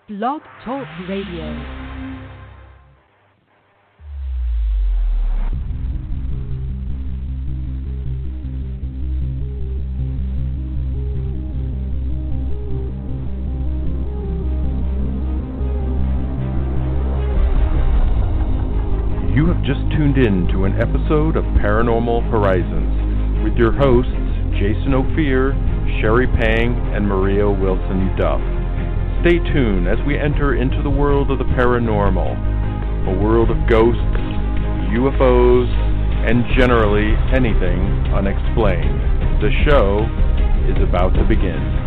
Blog Talk Radio. You have just tuned in to an episode of Paranormal Horizons with your hosts Jason Ophir, Sherry Pang, and Maria Wilson Duff. Stay tuned as we enter into the world of the paranormal, a world of ghosts, UFOs, and generally anything unexplained. The show is about to begin.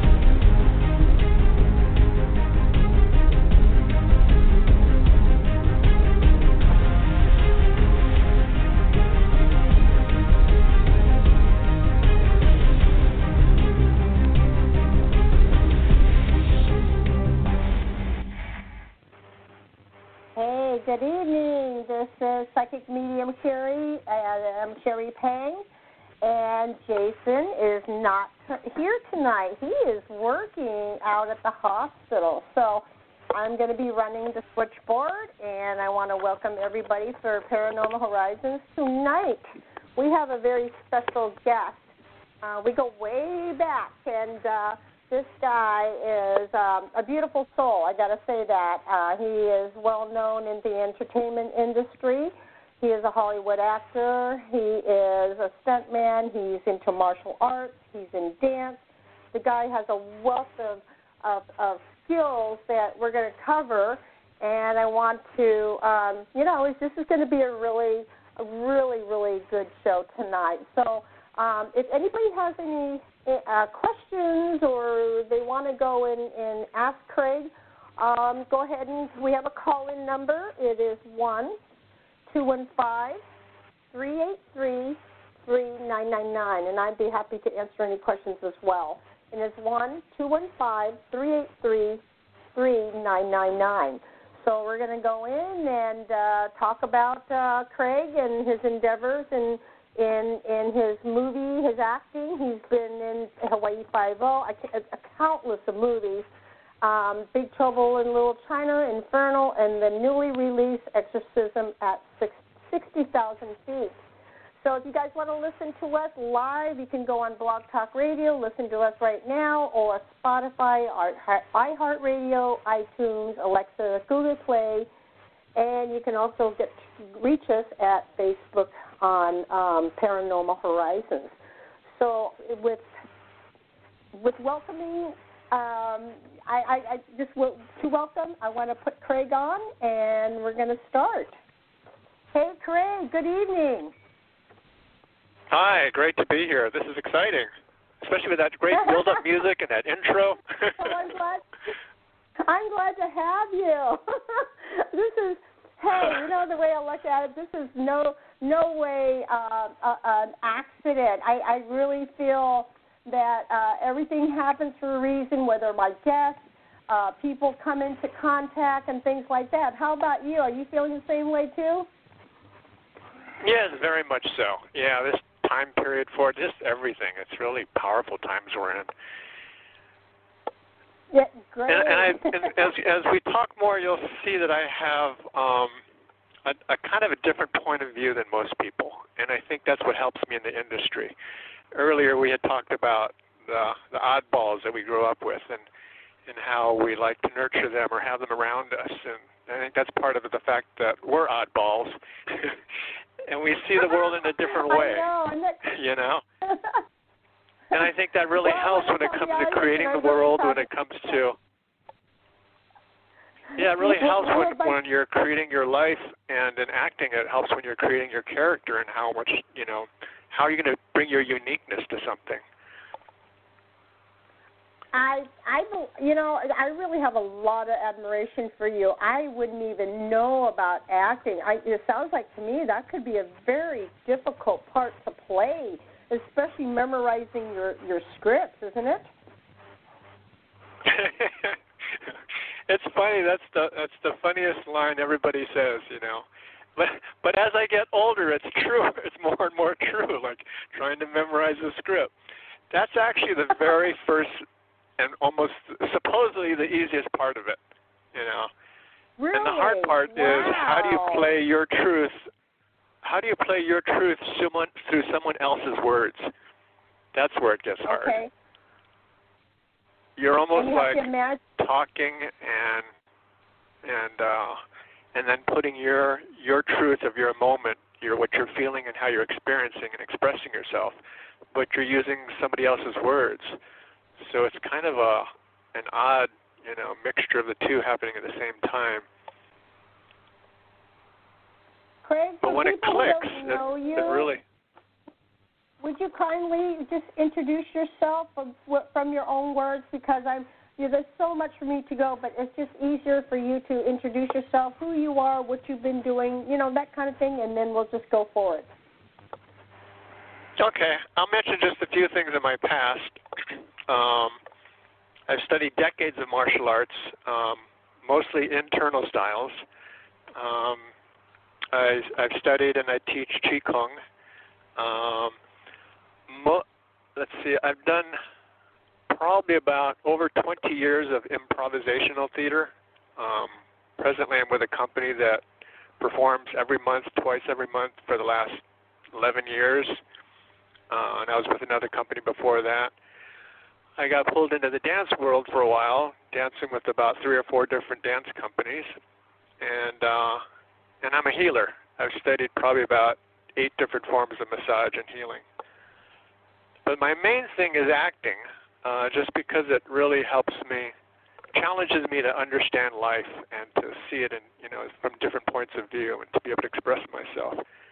Good evening. This is Psychic Medium Sherry. I'm Sherry Pang, and Jason is not here tonight. He is working out at the hospital, so I'm going to be running the switchboard, and I want to welcome everybody for Paranormal Horizons. Tonight, we have a very special guest. We go way back, and this guy is a beautiful soul, I got to say that. He is well known in the entertainment industry. He is a Hollywood actor. He is a stuntman. He's into martial arts. He's in dance. The guy has a wealth of skills that we're going to cover, and I want to, this is going to be a really good show tonight. So if anybody has any questions or they want to go and ask Craig, go ahead and we have a call-in number. It is 1-215-383-3999, and I'd be happy to answer any questions as well. And it's 1-215-383-3999. So we're going to go in and talk about Craig and his endeavors and in his movie, his acting. He's been in Hawaii Five-0, countless of movies, Big Trouble in Little China, Inferno, and the newly released Exorcism at 60,000 feet. So if you guys want to listen to us live, you can go on Blog Talk Radio, listen to us right now, or Spotify, iHeartRadio, iTunes, Alexa, Google Play, and you can also reach us at Facebook on Paranormal Horizons. So with welcoming, to welcome, I want to put Craig on, and we're going to start. Hey, Craig, good evening. Hi, great to be here. This is exciting, especially with that great build-up music and that intro. I'm glad to have you. This is, hey, the way I look at it, this is no way an accident. I really feel that everything happens for a reason, whether my guests, people come into contact and things like that. How about you? Are you feeling the same way too? Yes, very much so. Yeah, this time period for just everything. It's really powerful times we're in. Yeah, great. And as we talk more, you'll see that I have a kind of a different point of view than most people, and I think that's what helps me in the industry. Earlier we had talked about the oddballs that we grew up with and how we like to nurture them or have them around us, and I think that's part of the fact that we're oddballs, and we see the world in a different way, And I think that really helps when it comes to creating the world, when it comes to... Yeah, it really helps when you're creating your life, and in acting it helps when you're creating your character and how much, how you're going to bring your uniqueness to something. I really have a lot of admiration for you. I wouldn't even know about acting. It sounds like to me that could be a very difficult part to play, especially memorizing your scripts, isn't it? It's funny. That's the funniest line everybody says, But as I get older, it's true. It's more and more true. Like trying to memorize the script. That's actually the very first and almost supposedly the easiest part of it, you know. Really? And the hard part is how do you play your truth? How do you play your truth through someone else's words? That's where it gets hard. Okay. You're almost like talking and then putting your truth of your moment, what you're feeling and how you're experiencing and expressing yourself, but you're using somebody else's words. So it's kind of an odd, you know, mixture of the two happening at the same time. Craig, but when it clicks, it really. Would you kindly just introduce yourself from your own words, because there's so much for me to go, but it's just easier for you to introduce yourself, who you are, what you've been doing, you know, that kind of thing, and then we'll just go forward. Okay, I'll mention just a few things in my past. I've studied decades of martial arts, mostly internal styles. I've studied and I teach Qigong. Let's see, I've done probably about over 20 years of improvisational theater. Presently, I'm with a company that performs twice every month for the last 11 years. And I was with another company before that. I got pulled into the dance world for a while, dancing with about 3 or 4 different dance companies. And I'm a healer. I've studied probably about 8 different forms of massage and healing. But my main thing is acting, just because it really helps me, challenges me to understand life and to see it in, you know, from different points of view and to be able to express myself.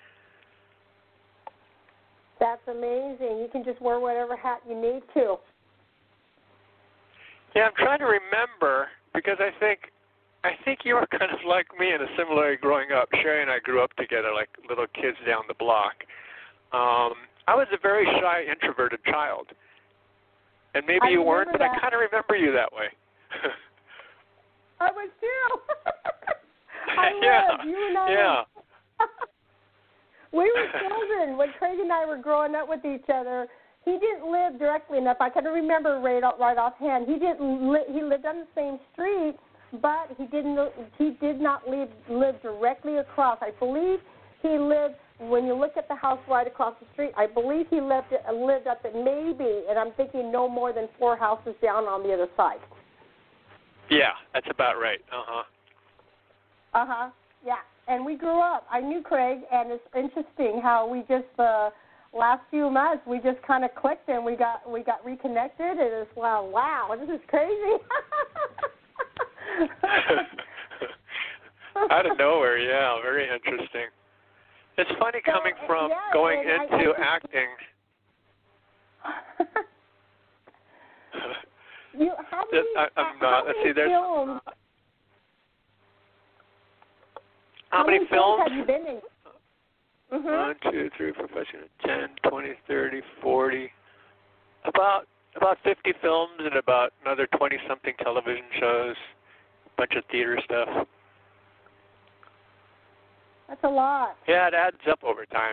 That's amazing. You can just wear whatever hat you need to. Yeah, I'm trying to remember, because I think you were kind of like me in a similar way growing up. Sherry and I grew up together like little kids down the block. I was a very shy, introverted child. And maybe you weren't, but I kind of remember you that way. I was too. I yeah. was. You and I. Yeah. We were children when Craig and I were growing up with each other. He didn't live directly enough. I can remember right offhand. He lived on the same street, but he did not live directly across. I believe he lived. When you look at the house right across the street, I believe he lived up at maybe, and I'm thinking no more than 4 houses down on the other side. Yeah, that's about right. Yeah, and we grew up. I knew Craig, and it's interesting how we just last few months we just kind of clicked and we got reconnected, and it's wow, this is crazy. Out of nowhere, yeah, very interesting. It's funny coming from going into acting. Films? How many films have you been in? 1, 2, 3, 4, 5, 6, 10, 20, 30, 40. About 50 films and about another 20-something television shows, a bunch of theater stuff. That's a lot. Yeah, it adds up over time.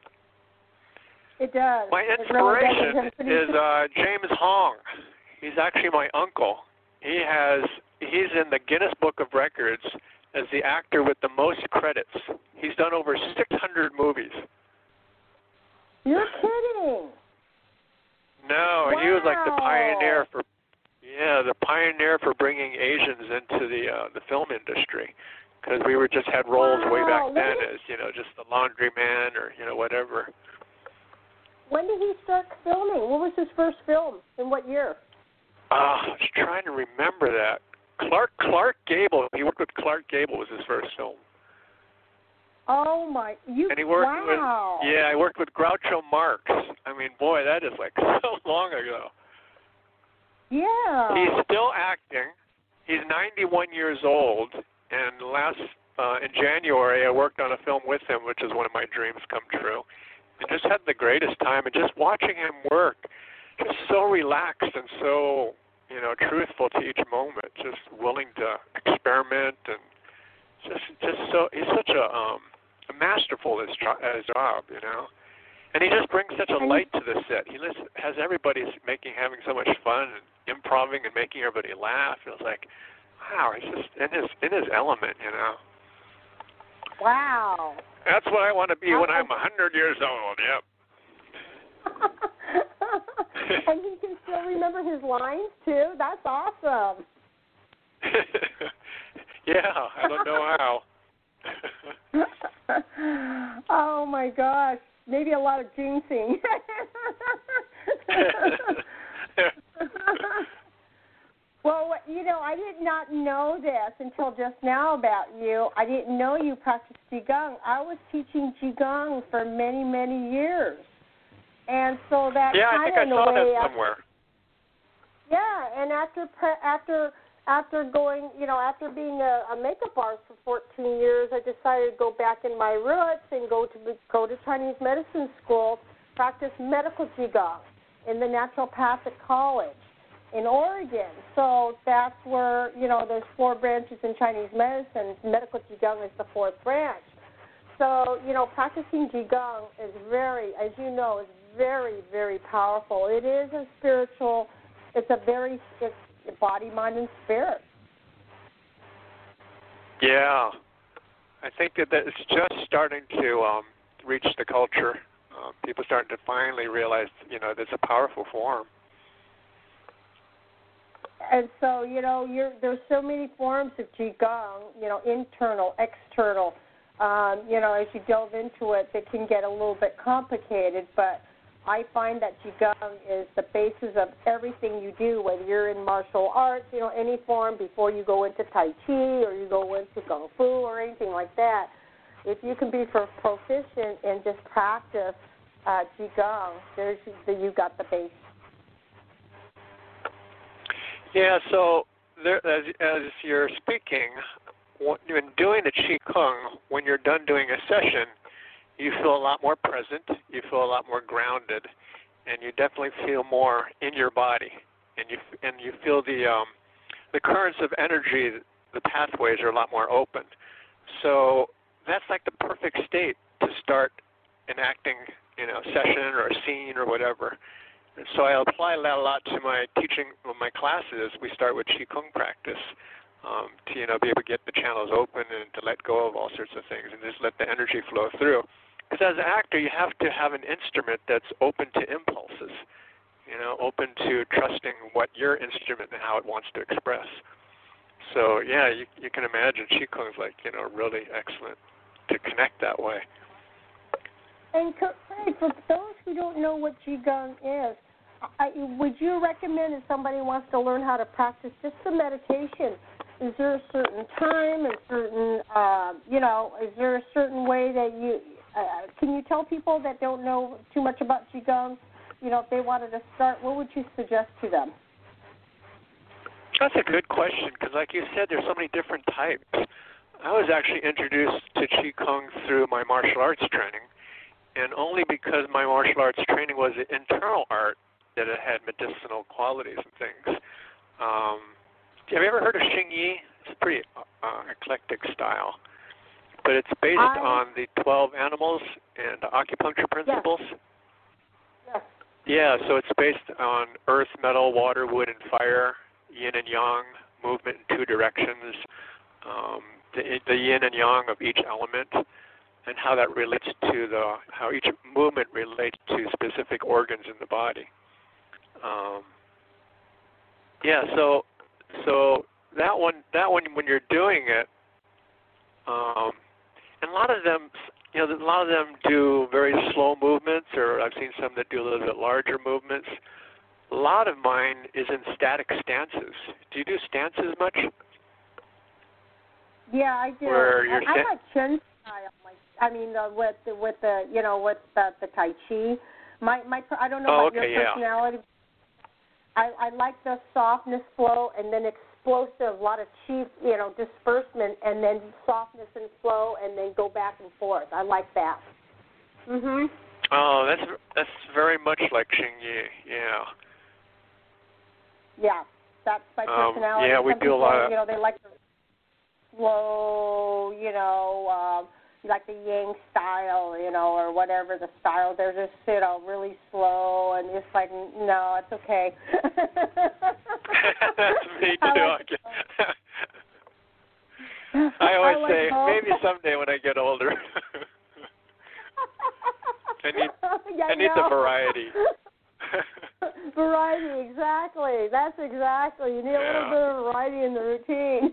It does. My inspiration is James Hong. He's actually my uncle. He's in the Guinness Book of Records as the actor with the most credits. He's done over 600 movies. You're kidding. No, wow. He was like the pioneer for bringing Asians into the film industry. Because we just had roles way back then as, you know, just the laundryman or, you know, whatever. When did he start filming? What was his first film? In what year? I was trying to remember that. Clark Gable. He worked with Clark Gable was his first film. Oh, my. And he worked I worked with Groucho Marx. I mean, boy, that is like so long ago. Yeah. He's still acting. He's 91 years old. And in January, I worked on a film with him, which is one of my dreams come true. And just had the greatest time. And just watching him work, just so relaxed and so, you know, truthful to each moment. Just willing to experiment and just so he's such a masterful at his job, you know. And he just brings such a light to the set. He has everybody having so much fun and improvising and making everybody laugh. It was like, wow, he's just in his element, you know. Wow. That's what I want to be when I'm 100 years old. Yep. And he can still remember his lines too. That's awesome. Yeah, I don't know how. Oh my gosh. Maybe a lot of jinxing. Well, you know, I did not know this until just now about you. I didn't know you practiced Qigong. I was teaching Qigong for many, many years. And so that I think I saw that somewhere. Yeah, and after going, you know, after being a makeup artist for 14 years, I decided to go back in my roots and go to Chinese medicine school, practice medical Qigong in the Naturopathic College in Oregon. So that's where, you know, there's 4 branches in Chinese medicine. Medical Qigong is the 4th branch. So, you know, practicing Qigong is very, as you know, is very, very powerful. It is a spiritual, it's body, mind, and spirit. Yeah. I think that it's just starting to reach the culture. People starting to finally realize, you know, there's a powerful form. And so, you know, there's so many forms of Qigong, you know, internal, external. You know, as you delve into it, it can get a little bit complicated, but I find that Qigong is the basis of everything you do, whether you're in martial arts, you know, any form, before you go into Tai Chi or you go into Kung Fu or anything like that. If you can be proficient and just practice Qigong, you got the base. Yeah, so there, as you're speaking, when doing the Qigong, when you're done doing a session, you feel a lot more present, you feel a lot more grounded, and you definitely feel more in your body, and you feel the currents of energy, the pathways are a lot more open. So that's like the perfect state to start enacting, you know, a session or a scene or whatever. And so I apply that a lot to my teaching, my classes. We start with Qigong practice to, you know, be able to get the channels open and to let go of all sorts of things and just let the energy flow through. Because as an actor, you have to have an instrument that's open to impulses, you know, open to trusting what your instrument and how it wants to express. So, yeah, you can imagine Qigong is like, you know, really excellent to connect that way. And Craig, for those who don't know what Qigong is, would you recommend if somebody wants to learn how to practice just the meditation, is there a certain time, a certain, you know, is there a certain way that you, can you tell people that don't know too much about Qigong, you know, if they wanted to start, what would you suggest to them? That's a good question because, like you said, there's so many different types. I was actually introduced to Qigong through my martial arts training, and only because my martial arts training was an internal art that it had medicinal qualities and things. Have you ever heard of Xing Yi? It's a pretty eclectic style, but it's based on the 12 animals and acupuncture principles. Yes. Yeah, so it's based on earth, metal, water, wood, and fire, yin and yang, movement in 2 directions, the yin and yang of each element, and how that relates to how each movement relates to specific organs in the body. So that one, when you're doing it, and a lot of them, you know, a lot of them do very slow movements, or I've seen some that do a little bit larger movements. A lot of mine is in static stances. Do you do stances much? Yeah, I do. I like Chen style. With the you know, with the Tai Chi. I don't know about your personality. Yeah. I like the softness flow and then explosive, a lot of chi, you know, disbursement, and then softness and flow, and then go back and forth. I like that. Mhm. Oh, that's very much like Xing Yi. Yeah. Yeah, that's my personality. Yeah, we do a lot of. You know, they like the slow, you know, like the Yang style, or whatever the style. They're just, really slow, and it's like, no, it's okay. That's me too. I always say, maybe someday when I get older. I need the variety. Variety, exactly. That's exactly. You need a little bit of variety in the routine.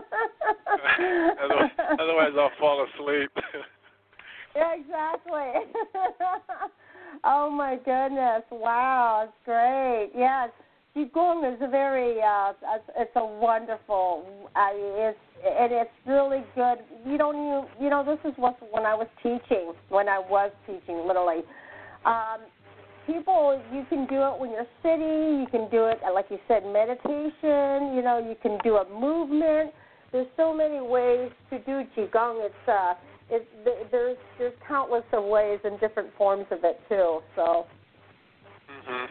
Otherwise, I'll fall asleep. Yeah, exactly. Oh my goodness! Wow, it's great. Yes, Qigong is a very, it's a wonderful. It's really good. You don't even, this is what when I was teaching, literally. People, you can do it when you're sitting. You can do it, like you said, meditation. You can do a movement. There's so many ways to do Qigong. There's countless of ways and different forms of it too. So. Mhm.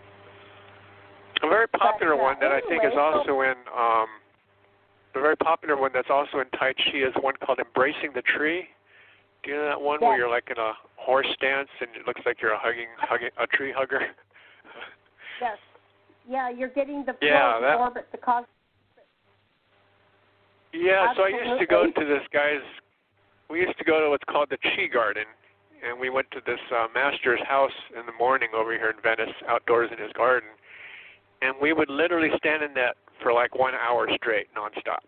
A very popular one that I think is also in. The very popular one that's also in Tai Chi is one called Embracing the Tree. Do you know that one where you're like in a horse stance and it looks like you're hugging a tree hugger? Yes. Yeah, you're getting the orbit, the cosmos. Yeah, Absolutely. So I used to go to this guy's. We used to go to what's called the Chi Garden, and we went to this master's house in the morning over here in Venice, outdoors in his garden, and we would literally stand in that for like 1 hour straight, nonstop.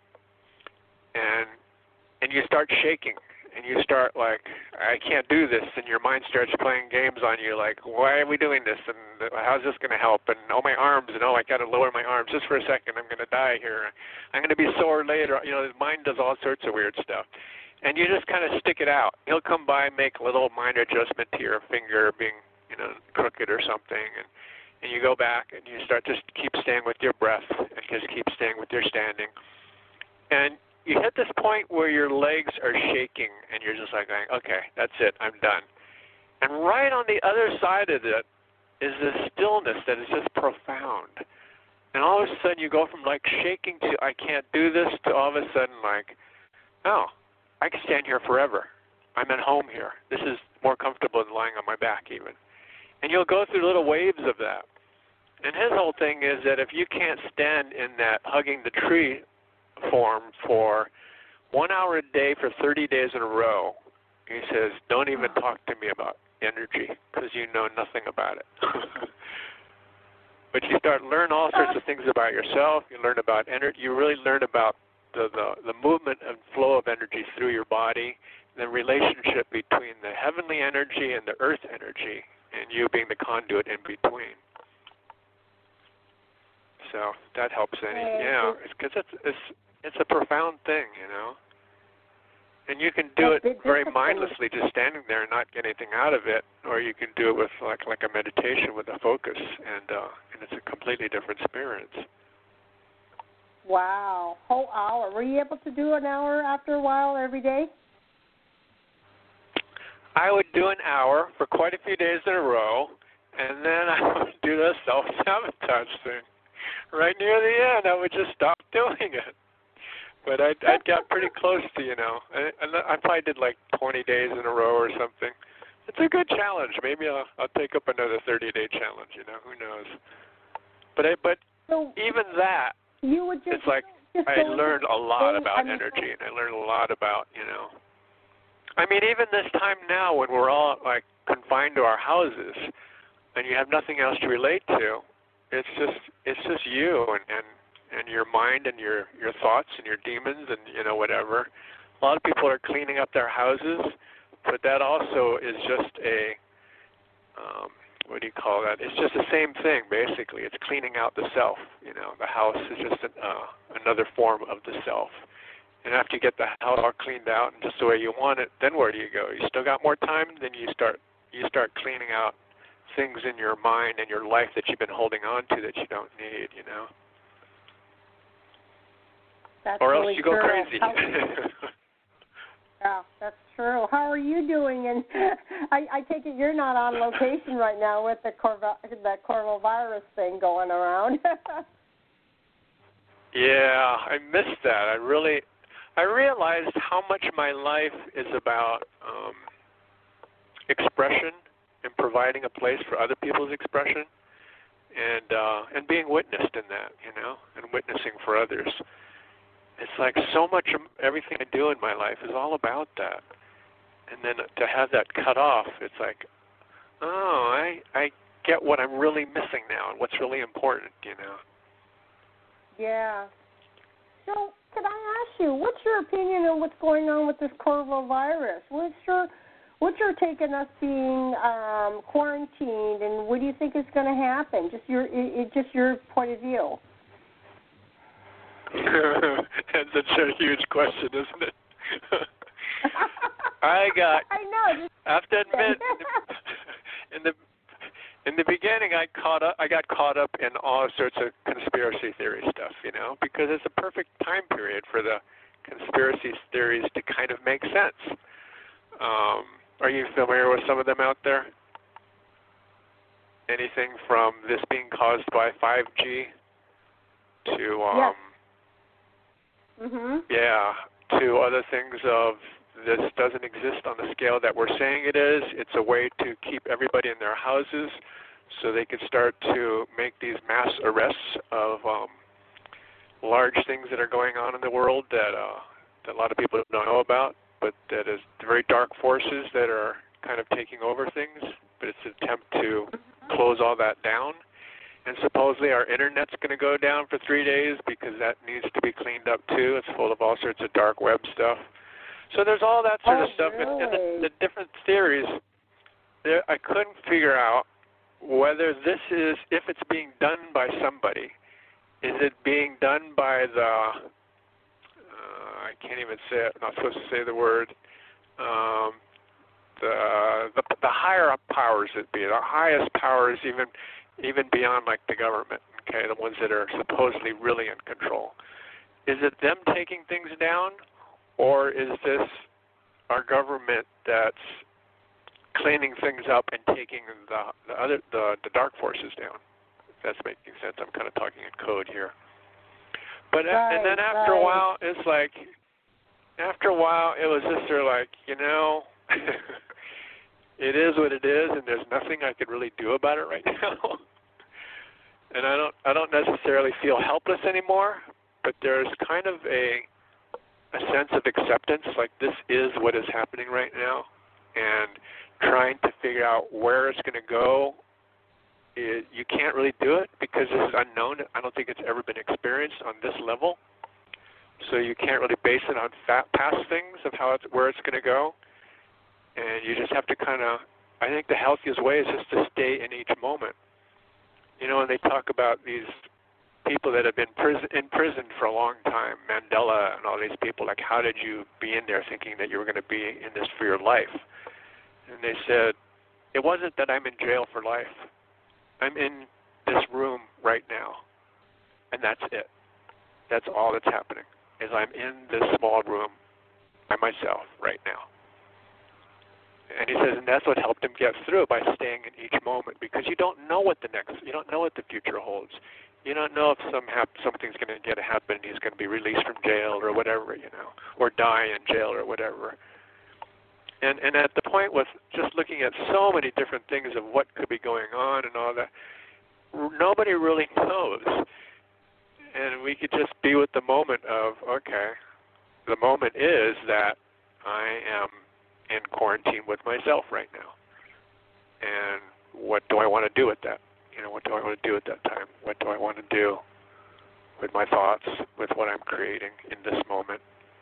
And you start shaking. And you start like, I can't do this, and your mind starts playing games on you, like, why are we doing this, and how's this going to help, and my arms, and I got to lower my arms just for a second, I'm going to die here, I'm going to be sore later, his mind does all sorts of weird stuff, and you just kind of stick it out. He'll come by, make a little minor adjustment to your finger being, crooked or something, and you go back, and you start just keep staying with your breath, and just keep staying with your standing, and you hit this point where your legs are shaking and you're just like going, okay, that's it, I'm done. And right on the other side of it is this stillness that is just profound. And all of a sudden you go from like shaking to I can't do this to all of a sudden like, oh, I can stand here forever. I'm at home here. This is more comfortable than lying on my back even. And you'll go through little waves of that. And his whole thing is that if you can't stand in that hugging the tree form for 1 hour a day for 30 days in a row, he says, don't even talk to me about energy because you know nothing about it. But you start to learn all sorts of things about yourself. You learn about energy. You really learn about the movement and flow of energy through your body, the relationship between the heavenly energy and the earth energy, and you being the conduit in between. So that helps because it's a profound thing, and you can do it very mindlessly, just standing there and not get anything out of it, or you can do it with like a meditation with a focus, and it's a completely different experience. Wow, whole hour. Were you able to do an hour after a while every day? I would do an hour for quite a few days in a row, and then I would do the self-sabotage thing. Right near the end, I would just stop doing it. But I'd got pretty close to, I probably did like 20 days in a row or something. It's a good challenge. Maybe I'll take up another 30-day challenge, who knows. But even that, it's like I learned a lot about energy, and I learned a lot about, even this time now when we're all like confined to our houses and you have nothing else to relate to, it's just you and your mind and your thoughts and your demons and whatever. A lot of people are cleaning up their houses, but that also is just a what do you call that? It's just the same thing basically. It's cleaning out the self. The house is just another form of the self. And after you get the house all cleaned out and just the way you want it, then where do you go? You still got more time? Then you start cleaning out things in your mind and your life that you've been holding on to that you don't need, That's or really else you go true. crazy. Yeah, that's true. How are you doing? And I take it you're not on location right now with the coronavirus thing going around. Yeah, I missed that. I realized how much my life is about expression and providing a place for other people's expression, and being witnessed in that, and witnessing for others. It's like so much of everything I do in my life is all about that. And then to have that cut off, it's like, oh, I get what I'm really missing now and what's really important, Yeah. So, could I ask you, what's your opinion on what's going on with this coronavirus? What's your take on us being quarantined, and what do you think is going to happen? Just your point of view. That's such a huge question, isn't it? I know. have to admit, in the beginning, I got caught up in all sorts of conspiracy theory stuff, because it's a perfect time period for the conspiracy theories to kind of make sense. Are you familiar with some of them out there? Anything from this being caused by 5G to to other things of this doesn't exist on the scale that we're saying it is. It's a way to keep everybody in their houses so they can start to make these mass arrests of large things that are going on in the world that a lot of people don't know about, but that is very dark forces that are kind of taking over things. But it's an attempt to close all that down. And supposedly our internet's going to go down for 3 days because that needs to be cleaned up too. It's full of all sorts of dark web stuff. So there's all that sort of stuff. Really? And the different theories, I couldn't figure out whether this is, if it's being done by somebody, is it being done by the, I can't even say it, I'm not supposed to say the word, the higher up powers that be, the highest powers even beyond like the government, okay, the ones that are supposedly really in control. Is it them taking things down, or is this our government that's cleaning things up and taking the dark forces down? If that's making sense. I'm kind of talking in code here. But and then after a while, it's like, after a while, it was just sort of like, it is what it is, and there's nothing I could really do about it right now. And I don't necessarily feel helpless anymore, but there's kind of a sense of acceptance, like this is what is happening right now, and trying to figure out where it's going to go. You can't really do it because this is unknown. I don't think it's ever been experienced on this level, so you can't really base it on past things of where it's going to go. And you just have to kind of, I think the healthiest way is just to stay in each moment. And they talk about these people that have been in prison for a long time, Mandela and all these people, like, how did you be in there thinking that you were going to be in this for your life? And they said, it wasn't that I'm in jail for life. I'm in this room right now, and that's it. That's all that's happening, is I'm in this small room by myself right now. And he says, and that's what helped him get through by staying in each moment, because you don't know what the future holds. You don't know if something's going to happen. He's going to be released from jail or whatever, or die in jail or whatever. And at the point with just looking at so many different things of what could be going on and all that, nobody really knows. And we could just be with the moment of, okay, the moment is that I am in quarantine with myself right now. And what do I want to do with that? What do I want to do at that time? What do I want to do with my thoughts, with what I'm creating in this moment?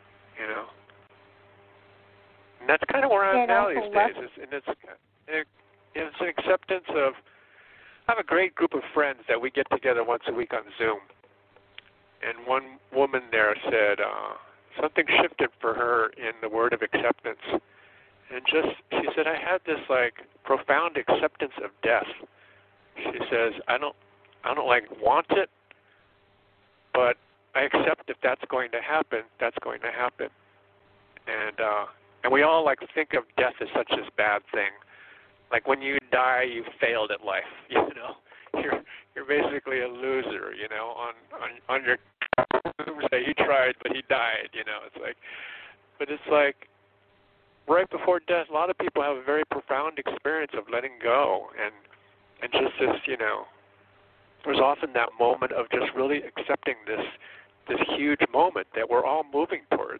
And that's kind of where I'm now these days. It's an acceptance of, I have a great group of friends that we get together once a week on Zoom. And one woman there said something shifted for her in the word of acceptance. And she said, I had this profound acceptance of death. She says, I don't want it, but I accept if that's going to happen, that's going to happen. And we all think of death as such a bad thing. Like when you die, you failed at life. You're basically a loser. On your say he tried, but he died. It's like, but it's like right before death, a lot of people have a very profound experience of letting go, and just this, there's often that moment of just really accepting this huge moment that we're all moving towards.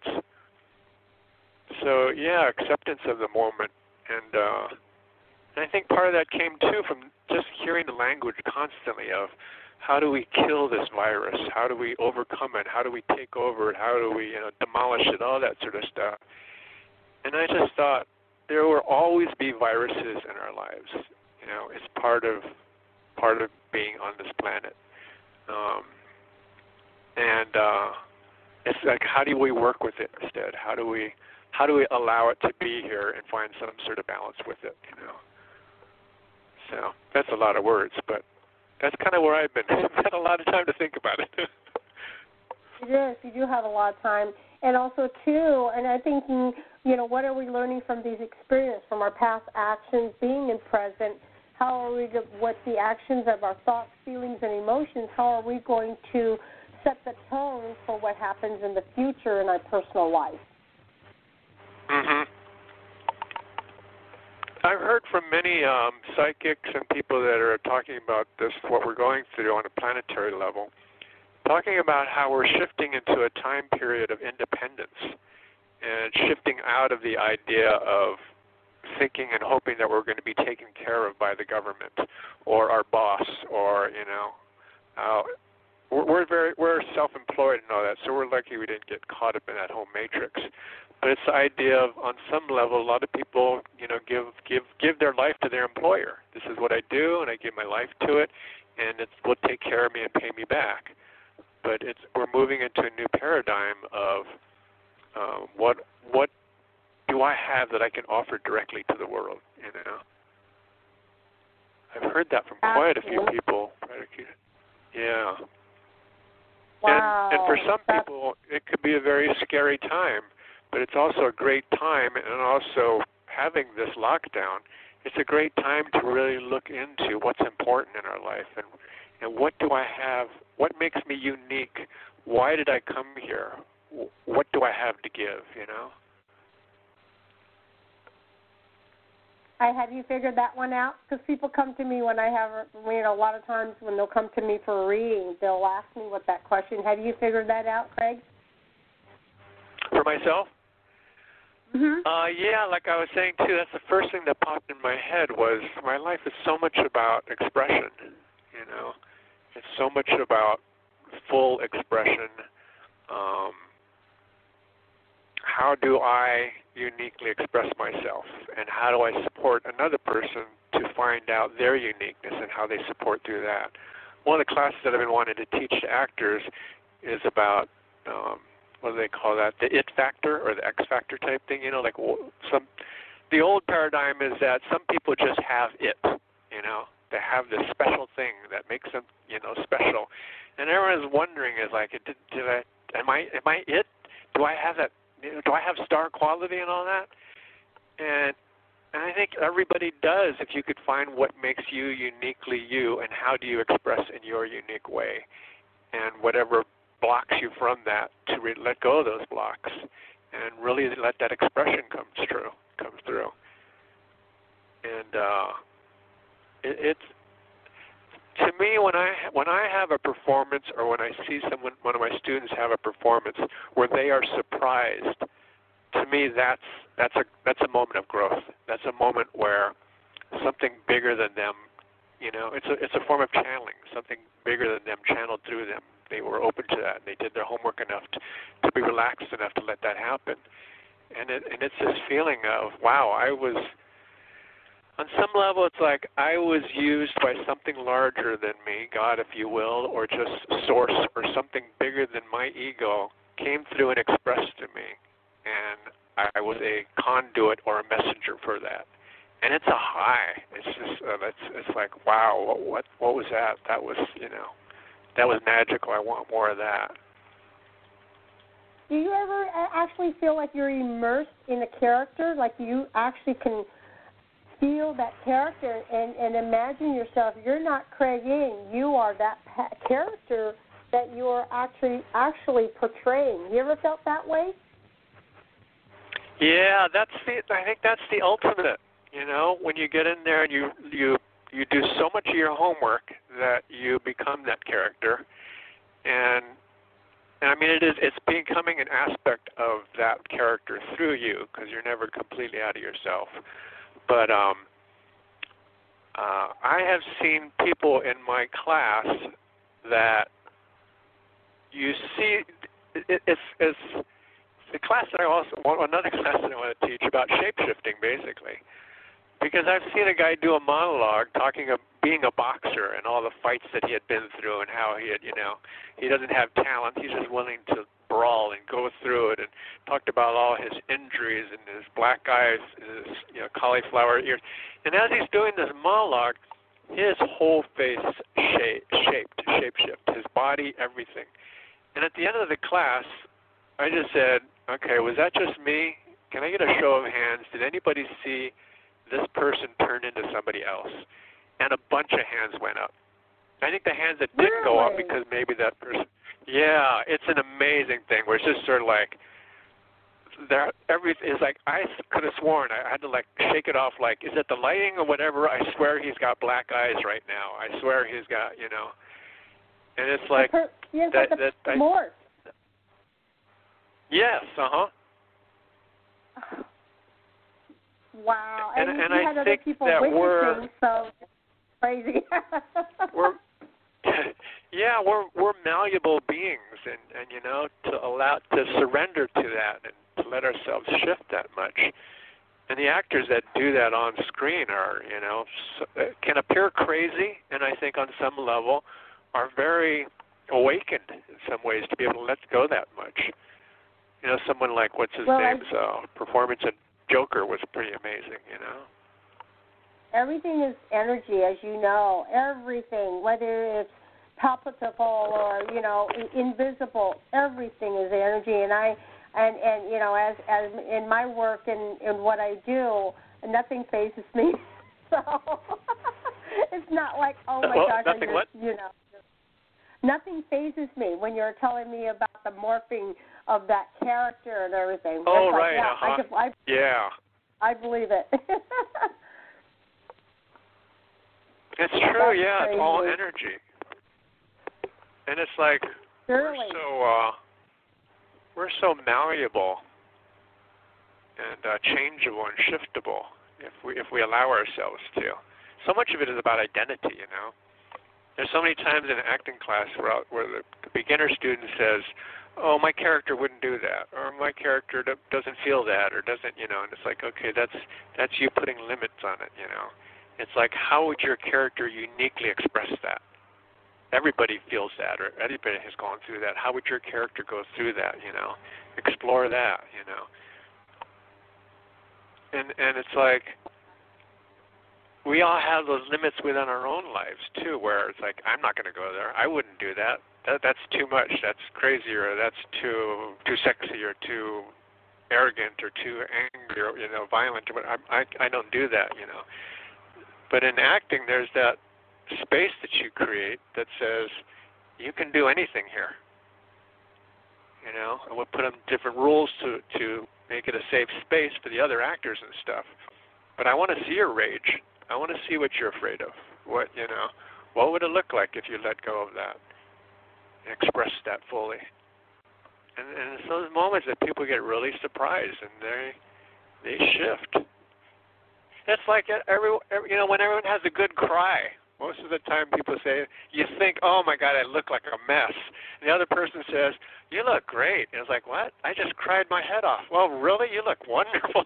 So yeah, acceptance of the moment, and I think part of that came too from just hearing the language constantly of how do we kill this virus, how do we overcome it, how do we take over it, how do we demolish it, all that sort of stuff. And I just thought there will always be viruses in our lives. It's part of being on this planet. It's like, how do we work with it instead? How do we allow it to be here and find some sort of balance with it? So that's a lot of words, but that's kind of where I've been. I've had a lot of time to think about it. It is. You do have a lot of time. And also, too, and I think, what are we learning from these experiences, from our past actions, being in present? How are we, what the actions of our thoughts, feelings, and emotions, how are we going to set the tone for what happens in the future in our personal life? Mm-hmm. I've heard from many psychics and people that are talking about this, what we're going through on a planetary level, talking about how we're shifting into a time period of independence and shifting out of the idea of thinking and hoping that we're going to be taken care of by the government or our boss, or we're self-employed and all that, so we're lucky we didn't get caught up in that whole matrix. But it's the idea of, on some level, a lot of people, give their life to their employer. This is what I do, and I give my life to it, and it will take care of me and pay me back. But we're moving into a new paradigm of what do I have that I can offer directly to the world? I've heard that from quite a few people. Yeah. Wow. And for some people, it could be a very scary time, but it's also a great time, and also having this lockdown, it's a great time to really look into what's important in our life, and what do I have, what makes me unique, why did I come here, what do I have to give, Have you figured that one out? Because people come to me when I have, a lot of times when they'll come to me for a reading, they'll ask me what that question. Have you figured that out, Craig? For myself? Mm-hmm. Yeah, like I was saying, too, that's the first thing that popped in my head was my life is so much about expression, It's so much about full expression. How do I uniquely express myself, and how do I support another person to find out their uniqueness and how they support through that? One of the classes that I've been wanting to teach to actors is about, what do they call that, the it factor or the X factor type thing, the old paradigm is that some people just have it, they have this special thing that makes them, special. And everyone's wondering is like, am I it? Do I have that? Do I have star quality and all that? And I think everybody does if you could find what makes you uniquely you and how do you express in your unique way. And whatever blocks you from that, to let go of those blocks and really let that expression come through. And it's to me, when I have a performance, or when I see one of my students have a performance where they are surprised, to me that's a moment of growth. That's a moment where something bigger than them, it's a form of channeling. Something bigger than them channeled through them. They were open to that, and they did their homework enough to be relaxed enough to let that happen. And it's this feeling of, wow, on some level, it's like I was used by something larger than me, God, if you will, or just source, or something bigger than my ego came through and expressed to me, and I was a conduit or a messenger for that. And it's a high. It's just, it's like, wow, what was that? That was, that was magical. I want more of that. Do you ever actually feel like you're immersed in a character, like you actually can feel that character and imagine yourself? You're not Craig Ng. You are that character that you're actually portraying. You ever felt that way? Yeah, I think that's the ultimate. You know, when you get in there and you do so much of your homework that you become that character, and I mean it's becoming an aspect of that character through you, because you're never completely out of yourself. But I have seen people in my class that you see it's the class that another class that I want to teach about shape-shifting, basically. Because I've seen a guy do a monologue talking of being a boxer and all the fights that he had been through and how he had, he doesn't have talent. He's just willing to brawl and go through it, and talked about all his injuries and his black eyes, his cauliflower ears. And as he's doing this monologue, his whole face shape-shift, his body, everything. And at the end of the class, I just said, okay, was that just me? Can I get a show of hands? Did anybody see this person turn into somebody else? And a bunch of hands went up. I think the hands that didn't go up because maybe that person, it's an amazing thing where it's just sort of like, everything is like, I could have sworn, I had to like shake it off like, is it the lighting or whatever? I swear he's got black eyes right now. I swear he's got, and it's like, more. Yes, Wow. And you I had other think people that witnessing, so crazy. we're malleable beings, and to surrender to that and to let ourselves shift that much. And the actors that do that on screen are, can appear crazy, and I think on some level are very awakened in some ways to be able to let go that much. Someone like what's his name's performance in Joker was pretty amazing. Everything is energy, as you know. Everything, whether it's palpable or invisible, everything is energy. And as in my work and what I do, nothing phases me. So it's not like, oh my gosh, nothing what? Nothing phases me when you're telling me about the morphing of that character and everything. Oh, it's right. Like, I believe it. It's true, yeah. It's all energy. And it's like, we're so malleable and changeable and shiftable if we allow ourselves to. So much of it is about identity, There's so many times in an acting class where the beginner student says, oh, my character wouldn't do that, or my character doesn't feel that, or doesn't, and it's like, okay, that's you putting limits on it, It's like, how would your character uniquely express that? Everybody feels that, or everybody has gone through that. How would your character go through that, Explore that, And it's like, we all have those limits within our own lives, too, where it's like, I'm not going to go there. I wouldn't do that. That's too much. That's crazy, or that's too sexy, or too arrogant, or too angry, or violent. I don't do that, But in acting, there's that space that you create that says, you can do anything here. And we'll put in different rules to make it a safe space for the other actors and stuff. But I want to see your rage. I want to see what you're afraid of. What would it look like if you let go of that and express that fully? And it's those moments that people get really surprised and they shift. It's like when everyone has a good cry. Most of the time people say, you think, oh my God, I look like a mess. And the other person says, you look great. And it's like, what? I just cried my head off. Well, really? You look wonderful,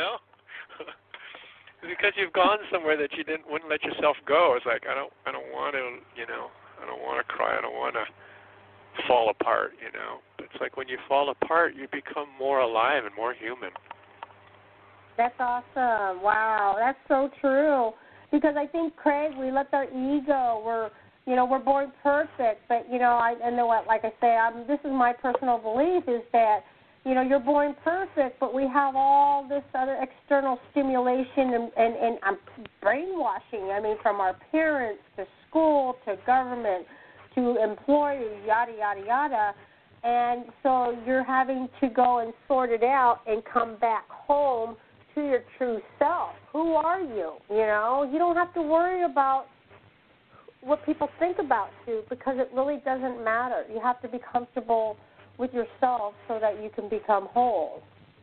Because you've gone somewhere that you wouldn't let yourself go. It's like, I don't want to, I don't want to cry. I don't want to fall apart, It's like when you fall apart, you become more alive and more human. That's awesome. Wow, that's so true. Because I think, Craig, we let our ego, we're born perfect, but, I know what, like I say, this is my personal belief is that, you're born perfect, but we have all this other external stimulation and brainwashing, from our parents to school to government to employ you, yada, yada, yada. And so you're having to go and sort it out and come back home to your true self. Who are you? You know, you don't have to worry about what people think about you because it really doesn't matter. You have to be comfortable with yourself so that you can become whole.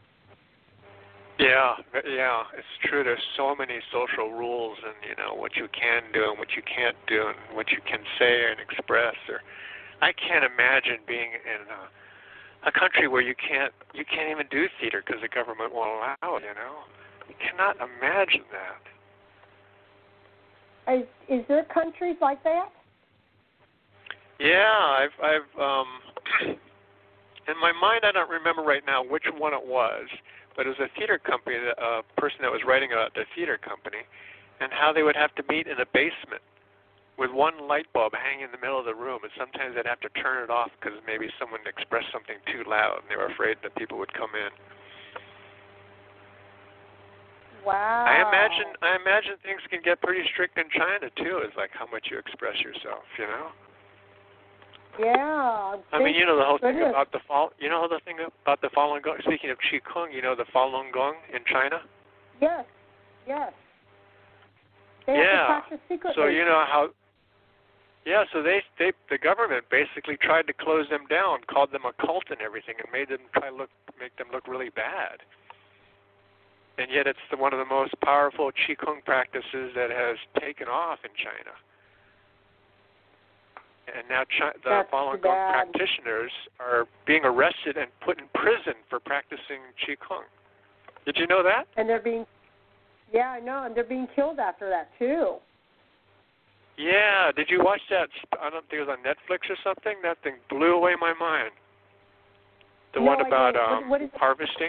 Yeah, it's true. There's so many social rules, and you know what you can do and what you can't do, and what you can say and express. Or I can't imagine being in a country where you can't even do theater because the government won't allow it. You know, you cannot imagine that. Is there countries like that? Yeah, I've in my mind I don't remember right now which one it was. But it was a theater company, a person that was writing about the theater company, and how they would have to meet in a basement with one light bulb hanging in the middle of the room, and sometimes they'd have to turn it off because maybe someone expressed something too loud, and they were afraid that people would come in. Wow. I imagine things can get pretty strict in China too. It's like how much you express yourself, you know. Yeah. I mean, you know the whole thing about the Falun Gong. Speaking of Qigong, you know the Falun Gong in China. Yes. They have to practice secretly. So you know how. Yeah, so the government basically tried to close them down, called them a cult and everything, and made them make them look really bad. And yet, it's one of the most powerful Qigong practices that has taken off in China. And now the Falun Gong practitioners are being arrested and put in prison for practicing Qigong. Did you know that? And they're being, I know, and they're being killed after that too. Yeah, did you watch that? I don't think it was on Netflix or something. That thing blew away my mind. The one about what is harvesting.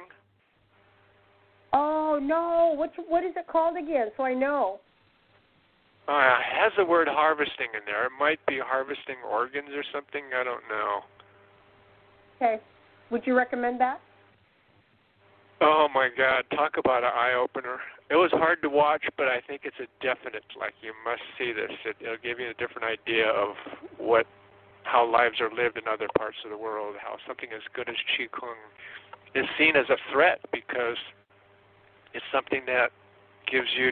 Oh no! What is it called again? So I know. It has the word harvesting in there. It might be harvesting organs or something. I don't know. Okay. Would you recommend that? Oh, my God. Talk about an eye-opener. It was hard to watch, but I think it's a definite, you must see this. It'll give you a different idea of how lives are lived in other parts of the world, how something as good as Qigong is seen as a threat because it's something that gives you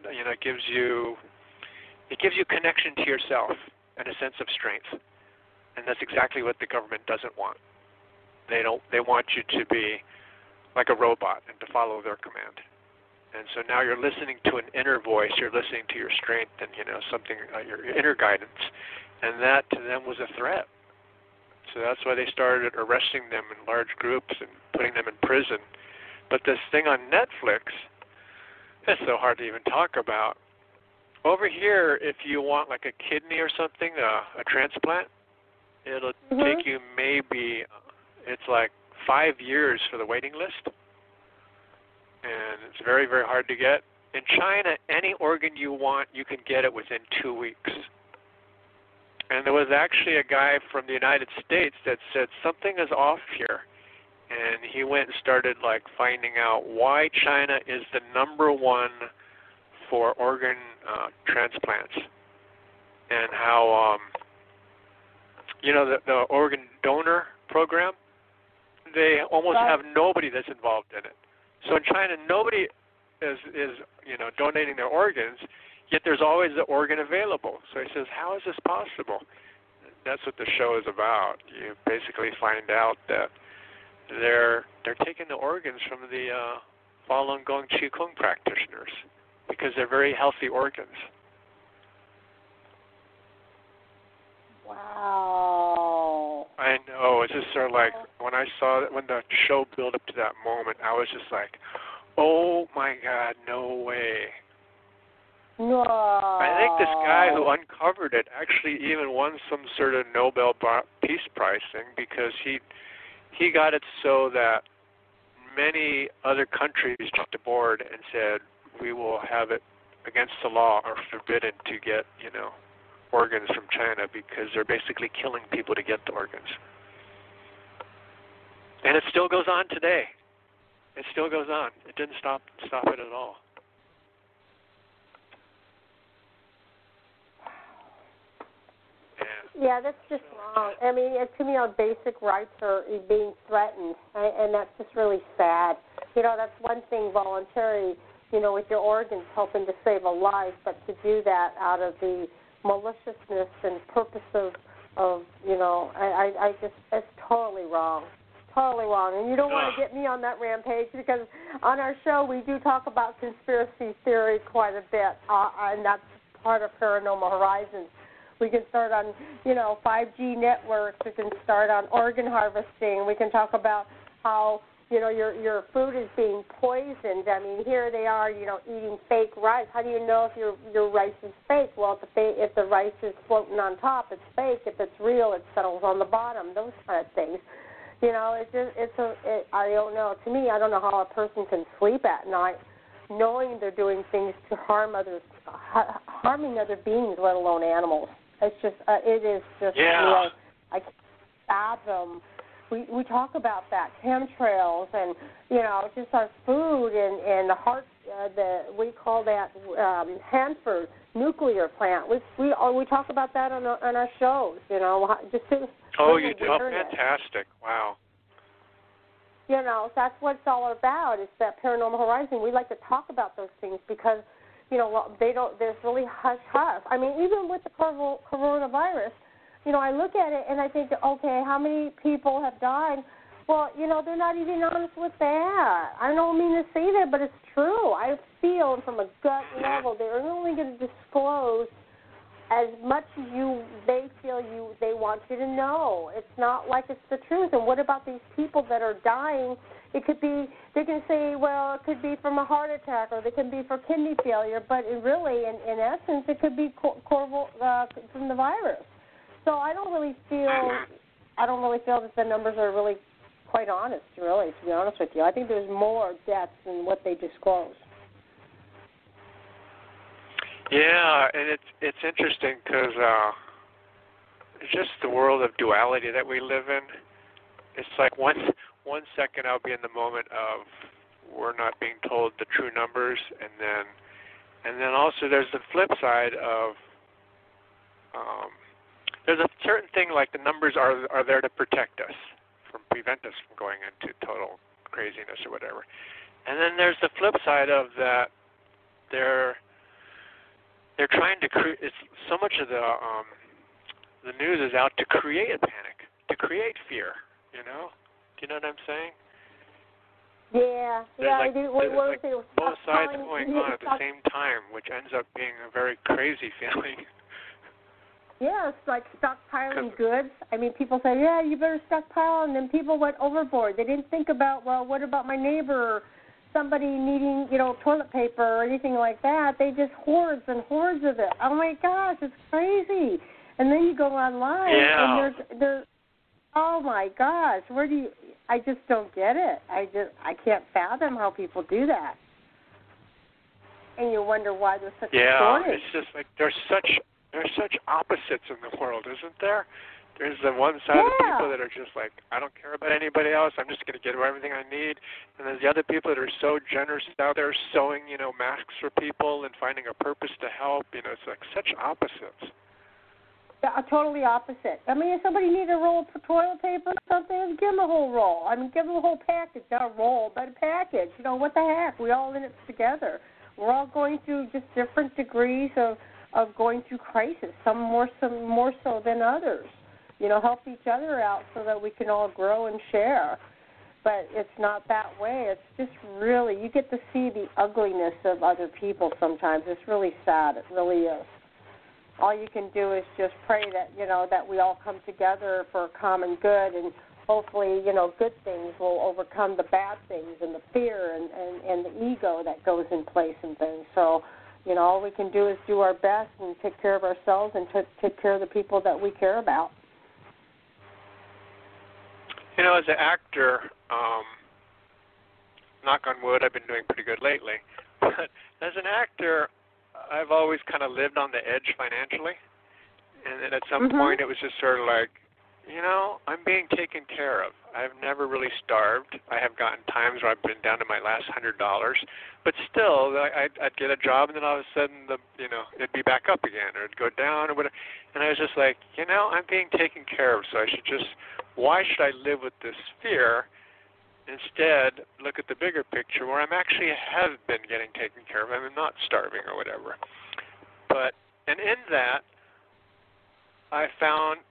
connection to yourself and a sense of strength. And that's exactly what the government doesn't want. They want you to be like a robot and to follow their command. And so now you're listening to an inner voice, you're listening to your strength and something your inner guidance. And that to them was a threat. So that's why they started arresting them in large groups and putting them in prison. But this thing on Netflix, it's so hard to even talk about. Over here, if you want like a kidney or something, a transplant, it'll take you it's like 5 years for the waiting list. And it's very, very hard to get. In China, any organ you want, you can get it within 2 weeks. And there was actually a guy from the United States that said something is off here. And he went and started finding out why China is the number one for organ transplants, and how the organ donor program, they almost have nobody that's involved in it. So in China, nobody is donating their organs, yet there's always the organ available. So he says, how is this possible? That's what the show is about. You basically find out that they're taking the organs from the Falun Gong Qigong practitioners because they're very healthy organs. Wow. I know. It's just sort of when I saw that, when the show built up to that moment, I was just like, oh my God, no way. No. I think this guy who uncovered it actually even won some sort of Nobel Peace Prize thing because he got it so that many other countries jumped aboard and said, we will have it against the law or forbidden to get, organs from China because they're basically killing people to get the organs. And it still goes on today. It still goes on. It didn't stop it at all. Yeah, that's just wrong. I mean, to me, our basic rights are being threatened, and that's just really sad. You know, that's one thing, voluntary, you know, with your organs helping to save a life, but to do that out of the maliciousness and purpose of you know, I just, it's totally wrong. Totally wrong. And you don't want to get me on that rampage, because on our show we do talk about conspiracy theory quite a bit, and that's part of Paranormal Horizons. We can start on, you know, 5G networks. We can start on organ harvesting. We can talk about how, you know, your food is being poisoned. I mean, here they are, you know, eating fake rice. How do you know if your rice is fake? Well, if the rice is floating on top, it's fake. If it's real, it settles on the bottom. Those kind of things. You know, I don't know. To me, I don't know how a person can sleep at night knowing they're doing things to harming other beings, let alone animals. It's just, it is just, you know, I can't fathom. We talk about that, chemtrails, and, you know, just our food and the heart, we call that Hanford nuclear plant. We talk about that on our shows, you know. Just you do? Oh, fantastic. Wow. You know, that's what it's all about. It's that Paranormal Horizon. We like to talk about those things because, you know, there's really hush-hush. I mean, even with the coronavirus, you know, I look at it and I think, okay, how many people have died? Well, you know, they're not even honest with that. I don't mean to say that, but it's true. I feel from a gut level they're only going to disclose as much as they feel they want you to know. It's not like it's the truth. And what about these people that are dying? It could be, they can say, well, it could be from a heart attack, or they can be for kidney failure, but really, in essence, it could be from the virus. So I don't really feel that the numbers are really quite honest, really, to be honest with you. I think there's more deaths than what they disclose. Yeah, and it's interesting because it's just the world of duality that we live in. It's like one second I'll be in the moment of we're not being told the true numbers, and then also there's the flip side of there's a certain thing like the numbers are there to protect us, prevent us from going into total craziness or whatever. And then there's the flip side of that they're trying to create. So much of the news is out to create a panic, to create fear. You know? Do you know what I'm saying? Yeah, I do. There's both sides going on at the same time, which ends up being a very crazy feeling. Yeah, it's like stockpiling goods. I mean, people say, yeah, you better stockpile, and then people went overboard. They didn't think about, well, what about my neighbor? Somebody needing, you know, toilet paper or anything like that. They just hordes and hordes of it. Oh my gosh, it's crazy. And then you go online and there's oh my gosh, I just don't get it. I can't fathom how people do that. And you wonder why there's such a shortage. Yeah, it's just like there's such opposites in the world, isn't there? There's the one side of people that are just like, I don't care about anybody else. I'm just going to get everything I need. And there's the other people that are so generous out there sewing, you know, masks for people and finding a purpose to help. You know, it's like such opposites. Yeah, totally opposite. I mean, if somebody needs a roll of toilet paper or something, give them a whole roll. I mean, give them a whole package, not a roll, but a package. You know, what the heck? We're all in it together. We're all going through just different degrees of going through crisis, some more so than others. You know, help each other out so that we can all grow and share. But it's not that way. It's just really, you get to see the ugliness of other people sometimes. It's really sad. It really is. All you can do is just pray that, you know, that we all come together for a common good, and hopefully, you know, good things will overcome the bad things and the fear and the ego that goes in place and things. So, you know, all we can do is do our best and take care of ourselves and take care of the people that we care about. You know, as an actor, knock on wood, I've been doing pretty good lately. But as an actor, I've always kind of lived on the edge financially. And then at some point it was just sort of like, I'm being taken care of. I've never really starved. I have gotten times where I've been down to my last $100, but still, I'd get a job, and then all of a sudden, it'd be back up again, or it'd go down, or whatever. And I was just like, I'm being taken care of, so why should I live with this fear? Instead, look at the bigger picture where I'm actually have been getting taken care of. I'm not starving or whatever. And in that, I found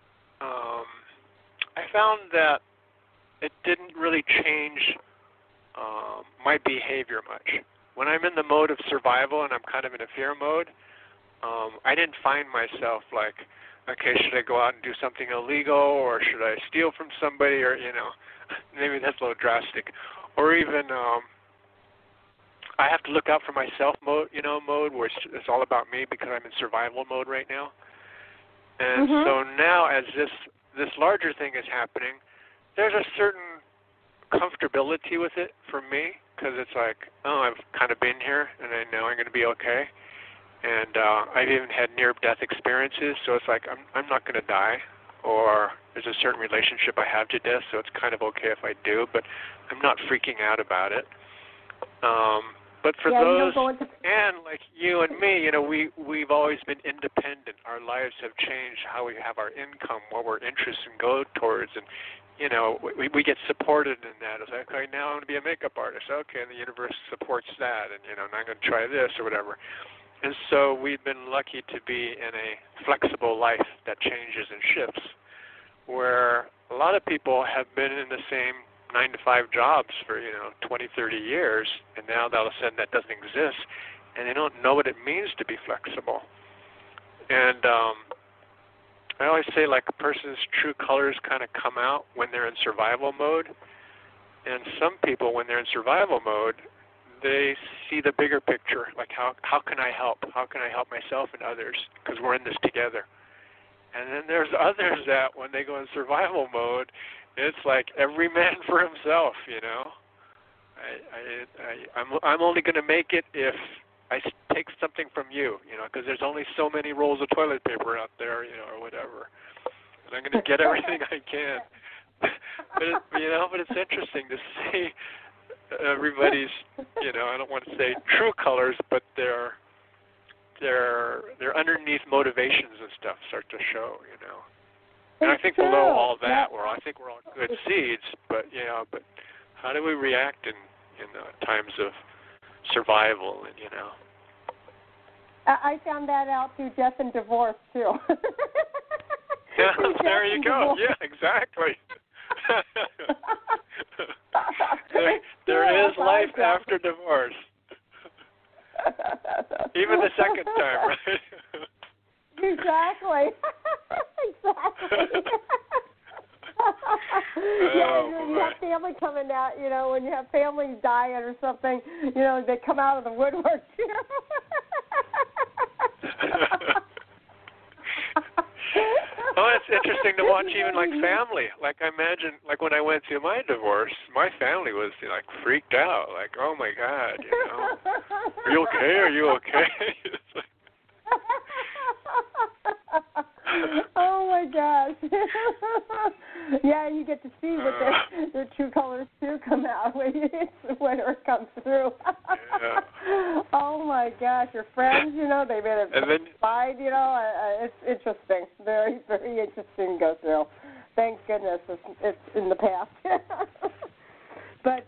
that it didn't really change my behavior much. When I'm in the mode of survival and I'm kind of in a fear mode, I didn't find myself like, okay, should I go out and do something illegal, or should I steal from somebody, or, maybe that's a little drastic. Or even I have to look out for myself mode where it's all about me because I'm in survival mode right now. And so now as this larger thing is happening, there's a certain comfortability with it for me, because it's like, I've kind of been here, and I know I'm going to be okay. And I've even had near-death experiences, so it's like I'm not going to die, or there's a certain relationship I have to death, so it's kind of okay if I do, but I'm not freaking out about it. But for those, and like you and me, we've always been independent. Our lives have changed, how we have our income, what we're interested in go towards, and we get supported in that. It's like, okay, now I'm going to be a makeup artist. Okay, and the universe supports that, and now I'm going to try this or whatever. And so we've been lucky to be in a flexible life that changes and shifts, where a lot of people have been in the same 9-to-5 jobs for 20, 30 years, and now all of a sudden that doesn't exist, and they don't know what it means to be flexible. And I always say, like, a person's true colors kind of come out when they're in survival mode, and some people, when they're in survival mode, they see the bigger picture, like how can I help? How can I help myself and others? Because we're in this together. And then there's others that when they go in survival mode, it's like every man for himself, I'm only going to make it if I take something from you, because there's only so many rolls of toilet paper out there, or whatever. And I'm going to get everything I can. But it's interesting to see everybody's, I don't want to say true colors, but their underneath motivations and stuff start to show, And I think below all that, I think we're all good seeds, but but how do we react in times of survival and I found that out through death and divorce too. Yeah, there you go. Yeah, exactly. there is life after divorce. Even the second time, right? Exactly. When you have family coming out, when you have families dying or something, they come out of the woodwork. Oh, it's interesting to watch even like family. Like I imagine, like when I went through my divorce, my family was like freaked out. Like, oh my God, are you okay? Are you okay? Oh my gosh. Yeah, and you get to see what their true colors do come out when it comes through. Yeah. Oh my gosh, your friends, they've been fight, it's interesting. Very, very interesting to go through. Thank goodness it's in the past. But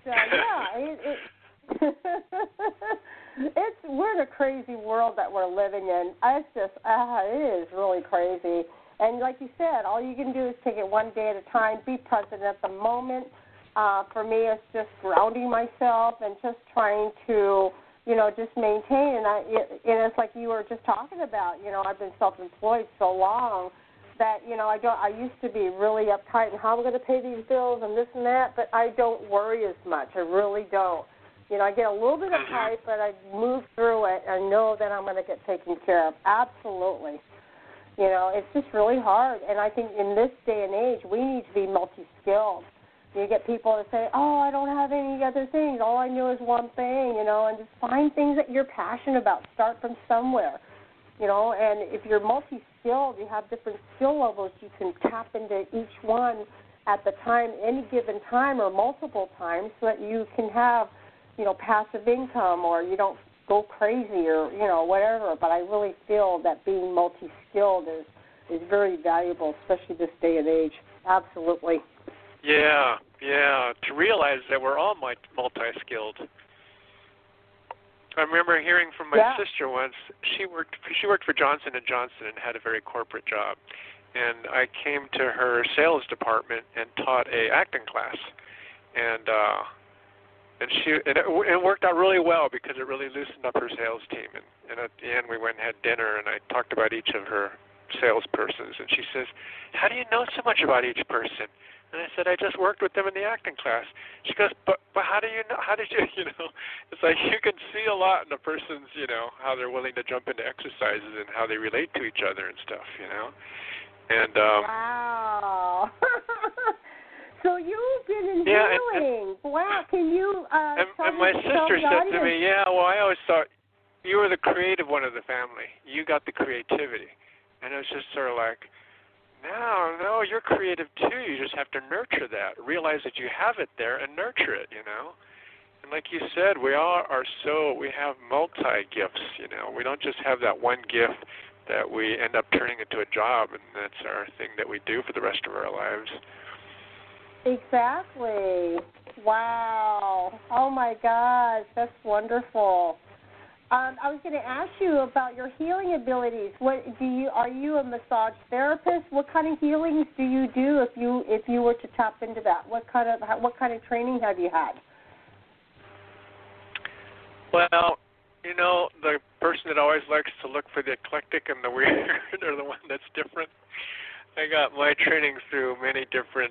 we're in a crazy world that we're living in. It's just, it is really crazy. And like you said, all you can do is take it one day at a time, be present at the moment. For me, it's just grounding myself and just trying to, just maintain. And it's like you were just talking about, I've been self-employed so long that, I used to be really uptight and how I'm going to pay these bills and this and that, but I don't worry as much. I really don't. I get a little bit uptight, but I move through it and know that I'm going to get taken care of. Absolutely. It's just really hard. And I think in this day and age, we need to be multi-skilled. You get people that say, oh, I don't have any other things. All I know is one thing, and just find things that you're passionate about. Start from somewhere. you know, and if you're multi-skilled, you have different skill levels, you can tap into each one at the time, any given time or multiple times, so that you can have, you know, passive income, or you don't go crazy, or, you know, whatever. But I really feel that being multi-skilled is very valuable, especially this day and age. Absolutely. Yeah. To realize that we're all multi-skilled. I remember hearing from my sister once. She worked for Johnson & Johnson and had a very corporate job. And I came to her sales department and taught a acting class. And it worked out really well because it really loosened up her sales team. And at the end, we went and had dinner, and I talked about each of her salespersons. And she says, "How do you know so much about each person?" And I said, "I just worked with them in the acting class." She goes, but how do you know? How did you, you know? It's like you can see a lot in a person's, you know, how they're willing to jump into exercises and how they relate to each other and stuff, you know. And wow. So you've been in healing. Wow. Can you? And my sister said to me, "Yeah, well, I always thought you were the creative one of the family. You got the creativity," and it was just sort of like. No, you're creative too. You just have to nurture that. Realize that you have it there and nurture it, you know. And like you said, we have multi-gifts, you know. We don't just have that one gift that we end up turning into a job, and that's our thing that we do for the rest of our lives. Exactly. Wow. Oh my gosh, that's wonderful. I was going to ask you about your healing abilities. Are you a massage therapist? What kind of healings do you do if you were to tap into that? What kind of training have you had? Well, you know, the person that always likes to look for the eclectic and the weird or the one that's different. I got my training through many different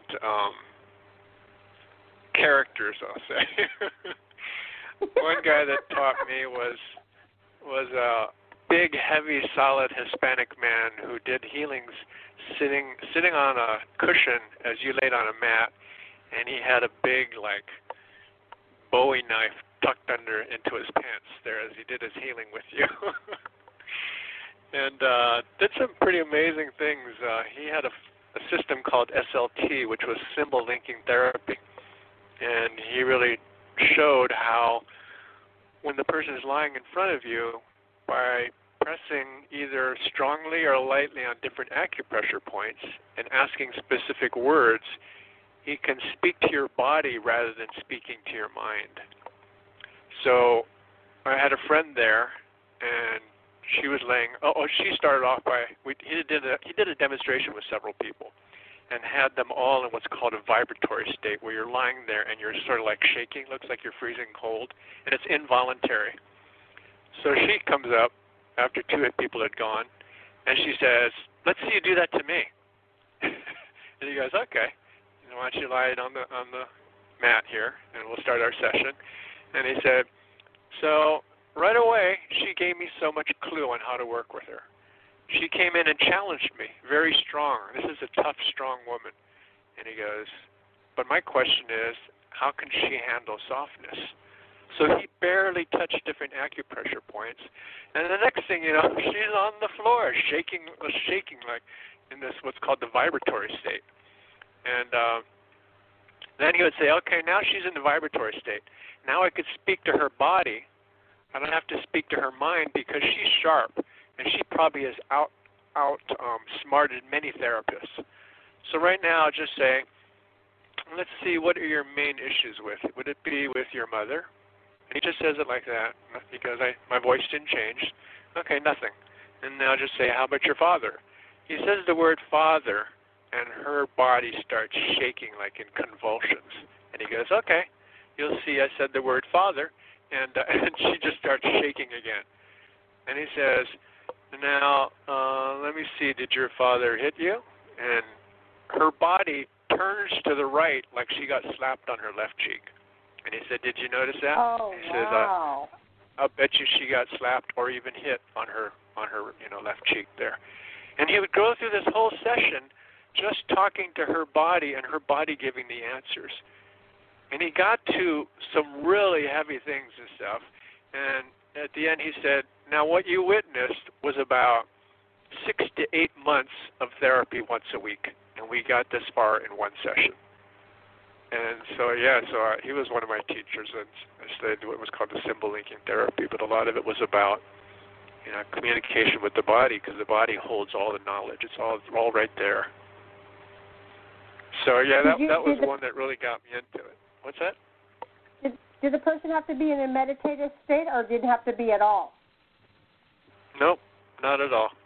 characters, I'll say. One guy that taught me was a big, heavy, solid Hispanic man who did healings sitting on a cushion as you laid on a mat, and he had a big, like, Bowie knife tucked into his pants there as he did his healing with you. And did some pretty amazing things. He had a system called SLT, which was symbol linking therapy, and he really showed how when the person is lying in front of you, by pressing either strongly or lightly on different acupressure points and asking specific words, he can speak to your body rather than speaking to your mind. So I had a friend there, and she was she started off by, he did a demonstration with several people and had them all in what's called a vibratory state, where you're lying there and you're sort of like shaking, looks like you're freezing cold, and it's involuntary. So she comes up after two people had gone, and she says, "Let's see you do that to me." And he goes, "Okay. Why don't you lie on the mat here, and we'll start our session." And he said, so right away, she gave me so much clue on how to work with her. She came in and challenged me, very strong. This is a tough, strong woman. And he goes, but my question is, how can she handle softness? So he barely touched different acupressure points. And the next thing you know, she's on the floor, shaking like in this what's called the vibratory state. And then he would say, okay, now she's in the vibratory state. Now I could speak to her body. I don't have to speak to her mind because she's sharp. And she probably has outsmarted many therapists. So right now, just say, let's see, what are your main issues with? Would it be with your mother? And he just says it like that because my voice didn't change. Okay, nothing. And now just say, how about your father? He says the word father, and her body starts shaking like in convulsions. And he goes, okay, you'll see I said the word father, and she just starts shaking again. And he says, now, let me see, did your father hit you? And her body turns to the right like she got slapped on her left cheek. And he said, did you notice that? Oh, he says, wow. I'll bet you she got slapped or even hit on her left cheek there. And he would go through this whole session just talking to her body and her body giving the answers. And he got to some really heavy things and stuff. And at the end he said, now what you witnessed was about 6 to 8 months of therapy once a week, and we got this far in one session. And so, he was one of my teachers, and I studied what was called the symbol linking therapy, but a lot of it was about communication with the body, because the body holds all the knowledge. It's all right there. So, that was one that really got me into it. What's that? Did the person have to be in a meditative state, or didn't have to be at all? Nope, not at all.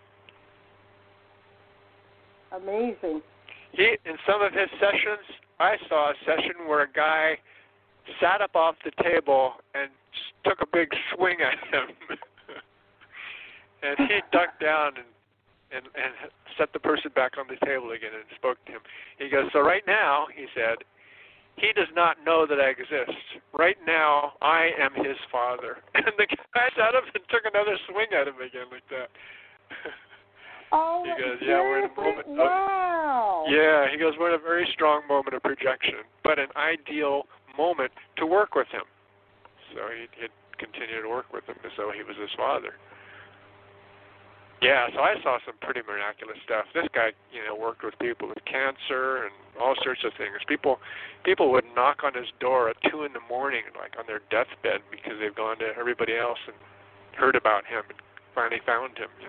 Amazing. In some of his sessions, I saw a session where a guy sat up off the table and took a big swing at him. And he ducked down and set the person back on the table again and spoke to him. He goes, so right now, he said, he does not know that I exist. Right now, I am his father. And the guy sat up and took another swing at him again like that. Oh, he goes, we're in a moment. Wow. He goes, we're in a very strong moment of projection, but an ideal moment to work with him. So he'd continue to work with him as though he was his father. Yeah, so I saw some pretty miraculous stuff. This guy, worked with people with cancer and all sorts of things. People would knock on his door at 2 a.m, like on their deathbed, because they've gone to everybody else and heard about him and finally found him.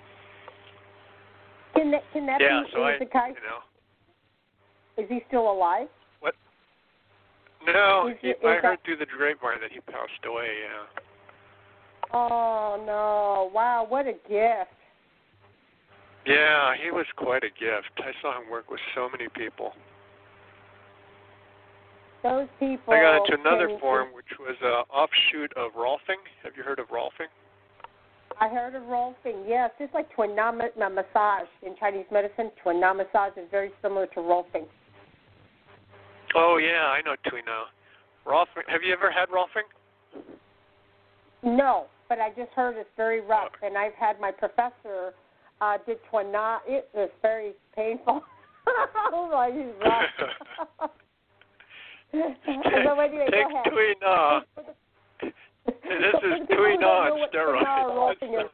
Can that be so the guy? Is he still alive? What? No, I heard through the grapevine that he passed away. Yeah. Oh no! Wow, what a gift. Yeah, he was quite a gift. I saw him work with so many people. Those people. I got into another form, which was an offshoot of Rolfing. Have you heard of Rolfing? I heard of Rolfing, yes. It's like Tui Na massage in Chinese medicine. Tui Na massage is very similar to Rolfing. Oh, yeah, I know Tui Na. Rolfing. Have you ever had Rolfing? No, but I just heard it's very rough, and I've had my professor did Tui Na. It was very painful. Oh, my, he's rough. So anyway, take go ahead. Tui Na. This is Tui Na on steroids.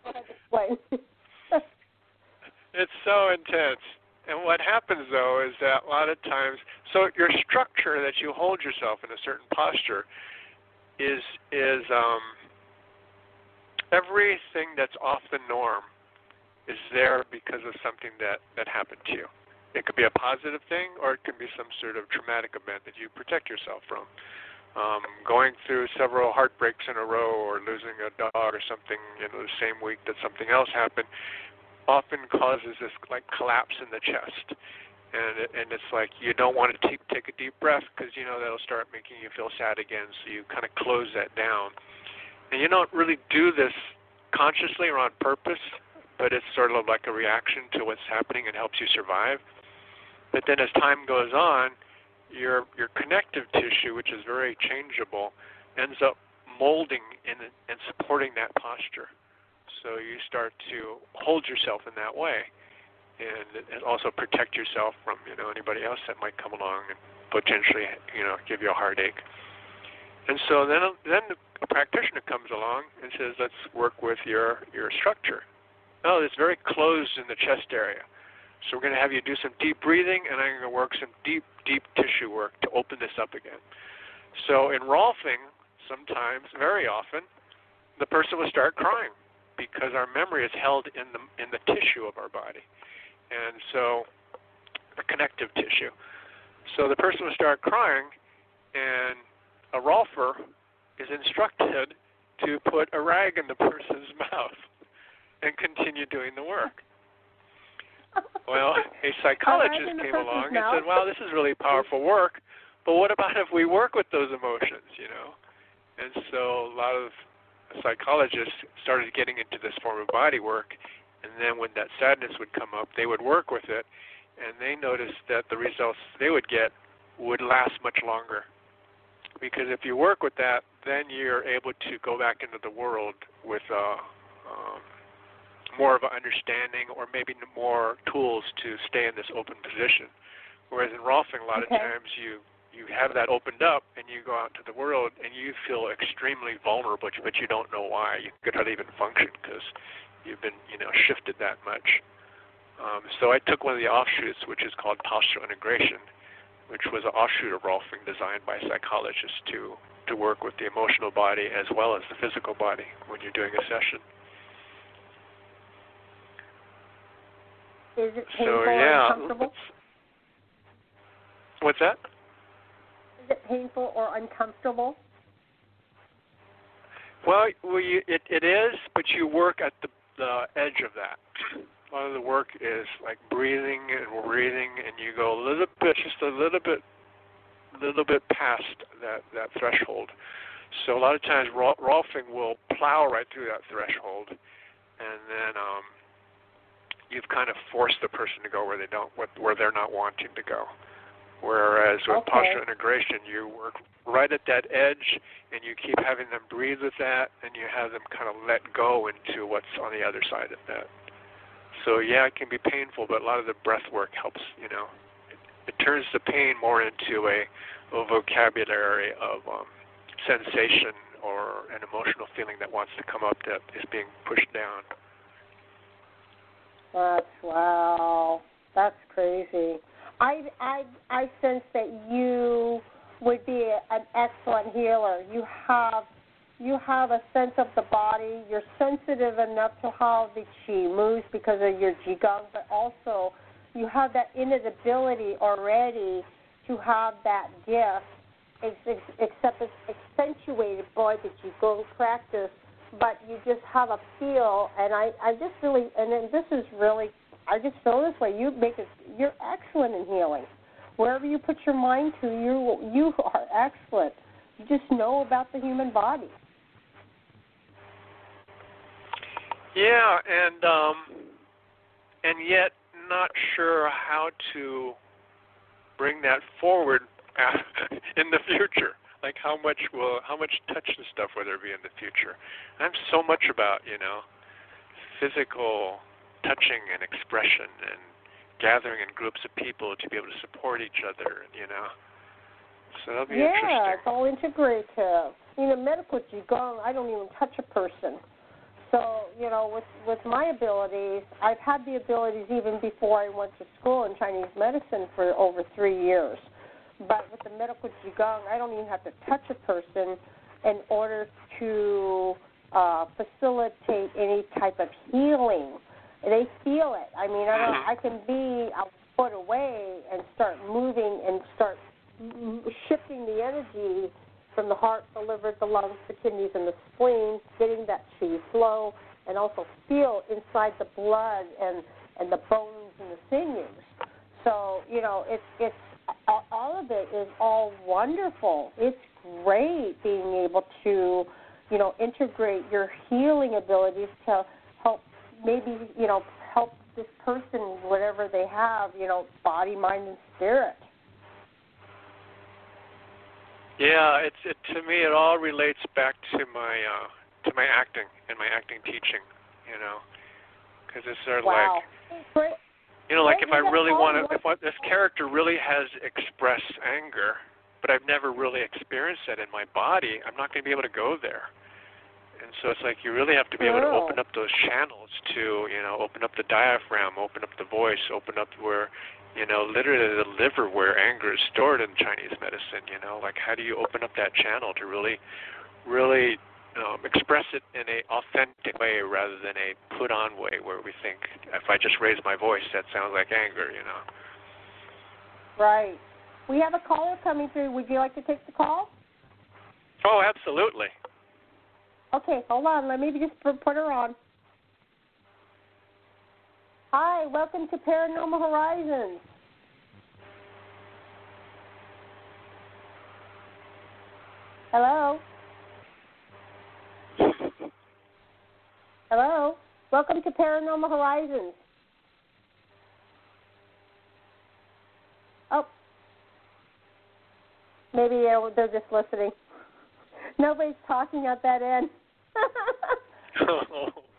It's so intense. And what happens, though, is that a lot of times, so your structure that you hold yourself in a certain posture is everything that's off the norm is there because of something that happened to you. It could be a positive thing, or it could be some sort of traumatic event that you protect yourself from. Going through several heartbreaks in a row, or losing a dog or something, the same week that something else happened, often causes this collapse in the chest, and it's like you don't want to take a deep breath, because that'll start making you feel sad again. So you kind of close that down, and you don't really do this consciously or on purpose, but it's sort of like a reaction to what's happening and helps you survive. But then as time goes on, your connective tissue, which is very changeable, ends up molding and supporting that posture. So you start to hold yourself in that way, and also protect yourself from anybody else that might come along and potentially give you a heartache. And so then a practitioner comes along and says, let's work with your structure. Oh, it's very closed in the chest area. So we're going to have you do some deep breathing, and I'm going to work some deep tissue work to open this up again. So in Rolfing, sometimes, very often, the person will start crying, because our memory is held in the tissue of our body, and so the connective tissue. So the person will start crying, and a Rolfer is instructed to put a rag in the person's mouth and continue doing the work. Well, a psychologist came along and said, "Wow, this is really powerful work, but what about if we work with those emotions?" And so a lot of psychologists started getting into this form of body work, and then when that sadness would come up, they would work with it, and they noticed that the results they would get would last much longer. Because if you work with that, then you're able to go back into the world with more of an understanding, or maybe more tools to stay in this open position. Whereas in Rolfing, a lot of times you you have that opened up, and you go out to the world, and you feel extremely vulnerable, but you don't know why. You could hardly even function because you've been, shifted that much. So I took one of the offshoots, which is called postural integration, which was an offshoot of Rolfing designed by psychologists to work with the emotional body as well as the physical body when you're doing a session. Is it painful or uncomfortable? What's that? Is it painful or uncomfortable? Well, it is, but you work at the edge of that. A lot of the work is like breathing, and you go just a little bit past that threshold. So a lot of times Rolfing will plow right through that threshold, and then you've kind of forced the person to go where they're not wanting to go. Whereas with postural integration, you work right at that edge, and you keep having them breathe with that, and you have them kind of let go into what's on the other side of that. So yeah, it can be painful, but a lot of the breath work helps. It turns the pain more into a vocabulary of sensation or an emotional feeling that wants to come up that is being pushed down. Wow. That's crazy. I sense that you would be an excellent healer. You have a sense of the body. You're sensitive enough to how the chi moves because of your qigong, but also you have that innate ability already to have that gift, except it's accentuated by the qigong practice. But you just have a feel, and I just really, and then this is really, I just feel this way. You're excellent in healing. Wherever you put your mind to, you are excellent. You just know about the human body. Yeah, and yet not sure how to bring that forward in the future. Like how much touch and stuff will there be in the future? I'm so much about, physical touching and expression and gathering in groups of people to be able to support each other, So that'll be interesting. Yeah, it's all integrative. Medical qigong, I don't even touch a person. So, with my abilities, I've had the abilities even before I went to school in Chinese medicine for over 3 years. But with the medical qigong, I don't even have to touch a person in order to facilitate any type of healing. They feel it. I mean, I can be a foot away and start moving and start shifting the energy from the heart, the liver, the lungs, the kidneys, and the spleen, getting that chi flow, and also feel inside the blood and the bones and the sinews. So, it's all of it is all wonderful. It's great being able to, integrate your healing abilities to help maybe, help this person, whatever they have, body, mind, and spirit. Yeah, to me it all relates back to my acting and my acting teaching, because it's sort of wow. like, like if I really want to, if this character really has expressed anger, but I've never really experienced that in my body, I'm not going to be able to go there. And so it's like you really have to be able to open up those channels to, open up the diaphragm, open up the voice, open up where, literally the liver where anger is stored in Chinese medicine, like how do you open up that channel to really express it in an authentic way rather than a put-on way where we think if I just raise my voice, that sounds like anger, Right. We have a caller coming through. Would you like to take the call? Oh, absolutely. Okay, hold on. Let me just put her on. Hi, welcome to Paranormal Horizons. Hello? Hello? Welcome to Paranormal Horizons. Oh. Maybe they're just listening. Nobody's talking at that end.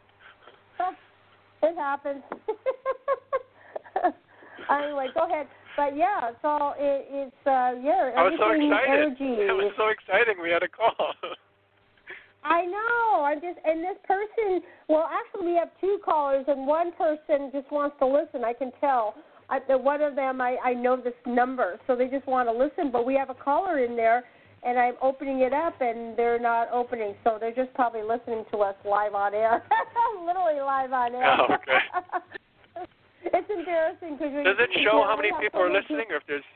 It happens. Anyway, go ahead. But yeah, it's all it's yeah. I was so everything excited. energy. It was so exciting. We had a call. I know. And this person. Well, actually, we have two callers, and one person just wants to listen. I can tell. One of them, I know this number, so they just want to listen. But we have a caller in there, and I'm opening it up, and they're not opening, so they're just probably listening to us live on air, literally live on air. Oh, okay. It's embarrassing because does it show how many people are listening, or if there's?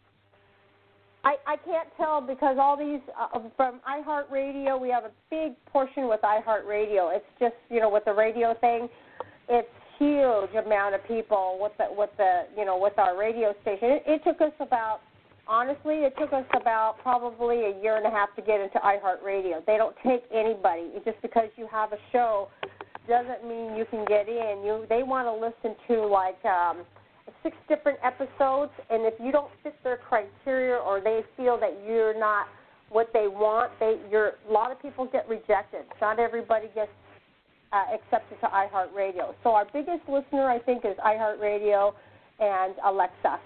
I can't tell because all these from iHeartRadio, we have a big portion with iHeartRadio. It's just with the radio thing, it's huge amount of people with our radio station. It took us about probably a year and a half to get into iHeartRadio. They don't take anybody. Just because you have a show doesn't mean you can get in. They want to listen to like 6 different episodes, and if you don't fit their criteria or they feel that you're not what they want, a lot of people get rejected. Not everybody gets accepted to iHeartRadio. So our biggest listener, I think, is iHeartRadio and Alexa.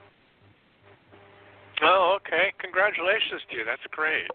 Oh, okay. Congratulations to you. That's great.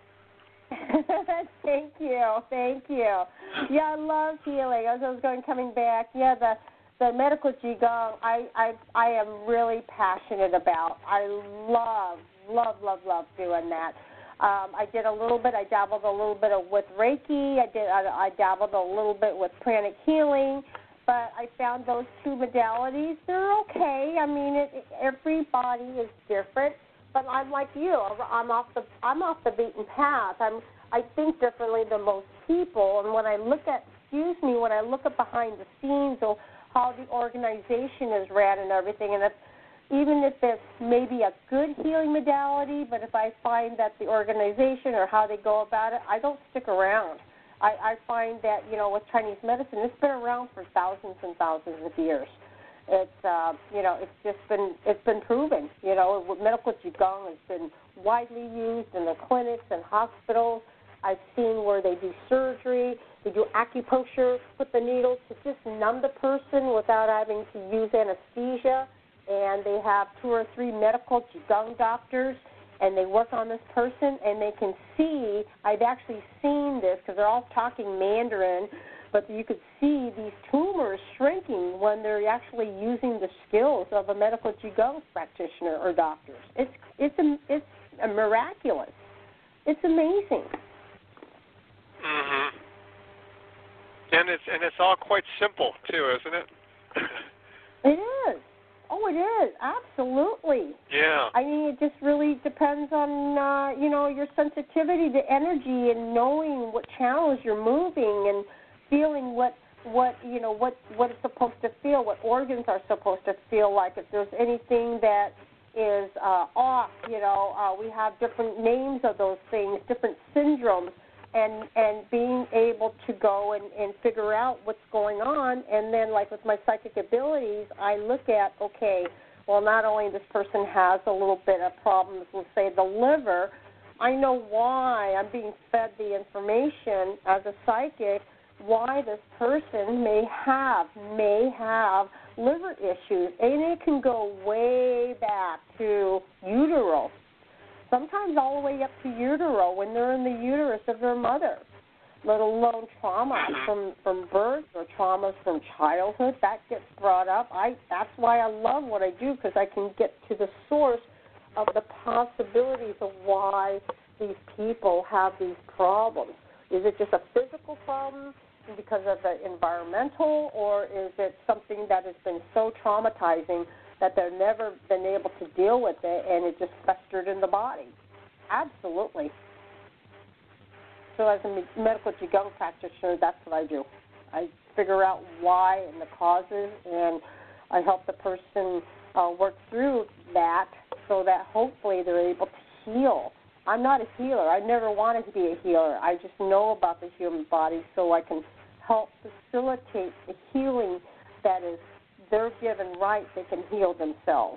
Thank you. Yeah, I love healing. As I was coming back, the medical Qigong, I am really passionate about. I love doing that. I did a little bit. I dabbled a little bit with Reiki. I dabbled a little bit with pranic healing, but I found those 2 modalities. They're okay. I mean, every body is different. But I'm like you. I'm off the beaten path. I think differently than most people. And when I look at behind the scenes or how the organization is ran and everything, and even if it's maybe a good healing modality, but if I find that the organization or how they go about it, I don't stick around. I find that with Chinese medicine, it's been around for thousands and thousands of years. It's been proven. Medical Qigong has been widely used in the clinics and hospitals. I've seen where they do surgery, they do acupuncture with the needles to just numb the person without having to use anesthesia. And they have 2 or 3 medical Qigong doctors, and they work on this person, and they can see. I've actually seen this because they're all talking Mandarin. But you could see these tumors shrinking when they're actually using the skills of a medical Qigong practitioner or doctors. It's miraculous. It's amazing. Mhm. And it's all quite simple too, isn't it? It is. Oh, it is. Absolutely. Yeah. I mean, it just really depends on your sensitivity to energy and knowing what channels you're moving and feeling what it's supposed to feel, what organs are supposed to feel like. If there's anything that is off, we have different names of those things, different syndromes, and being able to go and figure out what's going on. And then, like with my psychic abilities, I look at, okay, well, not only this person has a little bit of problems with, say, the liver, I know why I'm being fed the information as a psychic, why this person may have liver issues, and it can go way back to utero, sometimes all the way up to utero when they're in the uterus of their mother, let alone trauma from birth or traumas from childhood. That gets brought up. That's why I love what I do, because I can get to the source of the possibilities of why these people have these problems. Is it just a physical problem because of the environmental, or is it something that has been so traumatizing that they've never been able to deal with it and it just festered in the body? Absolutely. So as a medical Qigong practitioner, that's what I do. I figure out why and the causes, and I help the person work through that so that hopefully they're able to heal. I'm not a healer. I never wanted to be a healer. I just know about the human body so I can help facilitate the healing that is they're given right. They can heal themselves.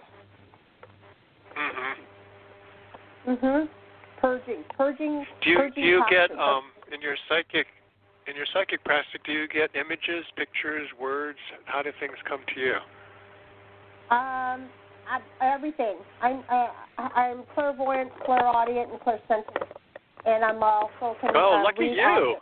Purging. Do you get in your psychic practice? Do you get images, pictures, words? How do things come to you? Everything. I'm clairvoyant, clairaudient, and clairsentient, and I'm also can lucky read you.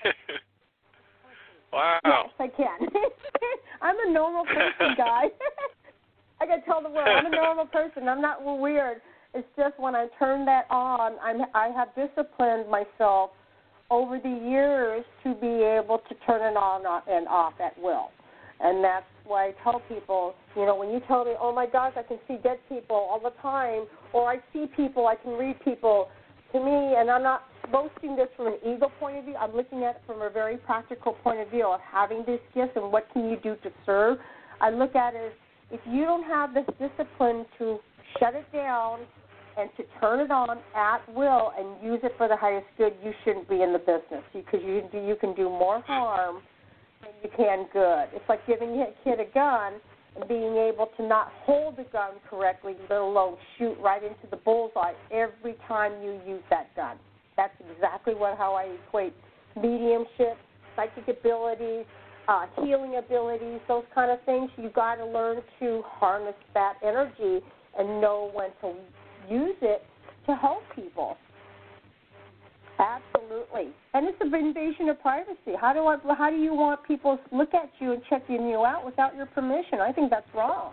Wow. Yes, I can. I'm a normal person, guys. I got to tell the world, I'm a normal person. I'm not weird. It's just when I turn that on, I have disciplined myself over the years to be able to turn it on and off at will. And that's why I tell people, when you tell me, oh, my gosh, I can see dead people all the time, or I see people, I can read people, to me, and I'm not boasting this from an ego point of view, I'm looking at it from a very practical point of view of having this gift and what can you do to serve. I look at it as if you don't have this discipline to shut it down and to turn it on at will and use it for the highest good, you shouldn't be in the business because you can do more harm than you can good. It's like giving a kid a gun and being able to not hold the gun correctly, let alone shoot right into the bullseye every time you use that gun. That's exactly how I equate mediumship, psychic abilities, healing abilities, those kind of things. You've got to learn to harness that energy and know when to use it to help people. Absolutely. And it's an invasion of privacy. How do you want people to look at you and checking you out without your permission? I think that's wrong.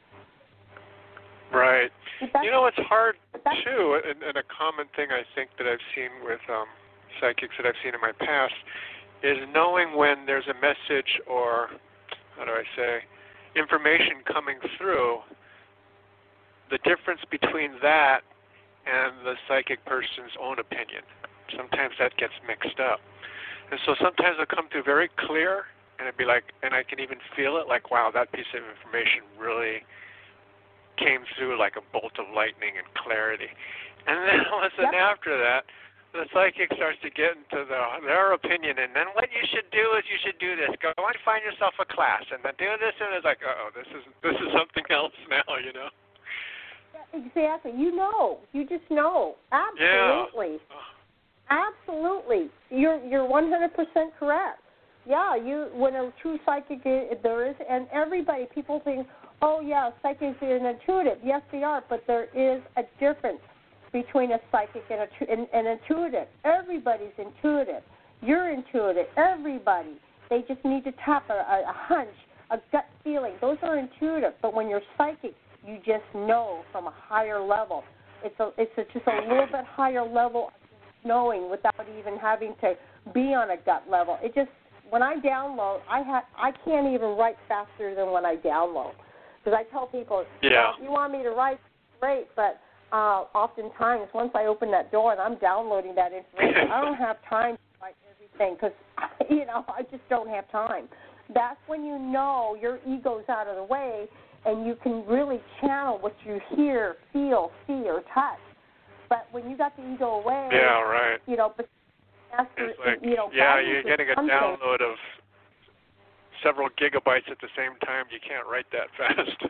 Right. It's hard, too, and a common thing I think that I've seen with psychics that I've seen in my past is knowing when there's a message or, information coming through, the difference between that and the psychic person's own opinion. Sometimes that gets mixed up. And so sometimes it'll come through very clear, and it'd be like, and I can even feel it, like, wow, that piece of information really came through like a bolt of lightning and clarity. And then all of a sudden after that, the psychic starts to get into their opinion, and then what you should do is you should do this. Go and find yourself a class, and then do this, and it's like, this is something else now, Exactly. You just know. Absolutely. Yeah. Absolutely. You're 100% correct. Yeah, when a true psychic there is, and everybody, people think, oh, yeah, psychics are intuitive. Yes, they are, but there is a difference between a psychic and an intuitive. Everybody's intuitive. You're intuitive. Everybody. They just need to tap a hunch, a gut feeling. Those are intuitive. But when you're psychic, you just know from a higher level. It's just a little bit higher level of knowing without even having to be on a gut level. It just, when I download, I can't even write faster than when I download. Because I tell people, if you want me to write, great, but oftentimes once I open that door and I'm downloading that information, I don't have time to write everything because, I just don't have time. That's when you know your ego's out of the way and you can really channel what you hear, feel, see, or touch. But when you got the ego away, but it's like, you're getting a download of several gigabytes at the same time. You can't write that fast.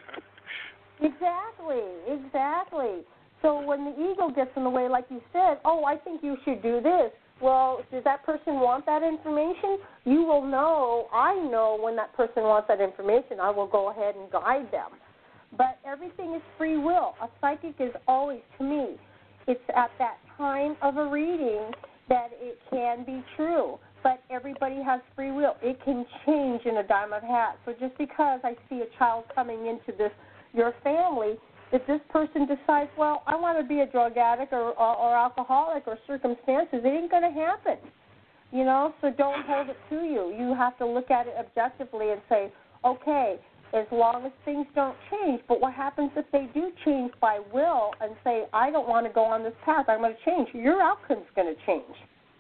Exactly. So when the ego gets in the way, like you said, I think you should do this. Well, does that person want that information? You will know. I know when that person wants that information. I will go ahead and guide them. But everything is free will. A psychic is always, to me, it's at that time of a reading that it can be true. But everybody has free will. It can change in a dime of a hat. So just because I see a child coming into your family, if this person decides, well, I want to be a drug addict or alcoholic or circumstances, it ain't going to happen. So don't hold it to you. You have to look at it objectively and say, okay, as long as things don't change, but what happens if they do change by will and say, I don't want to go on this path, I'm going to change? Your outcome's going to change.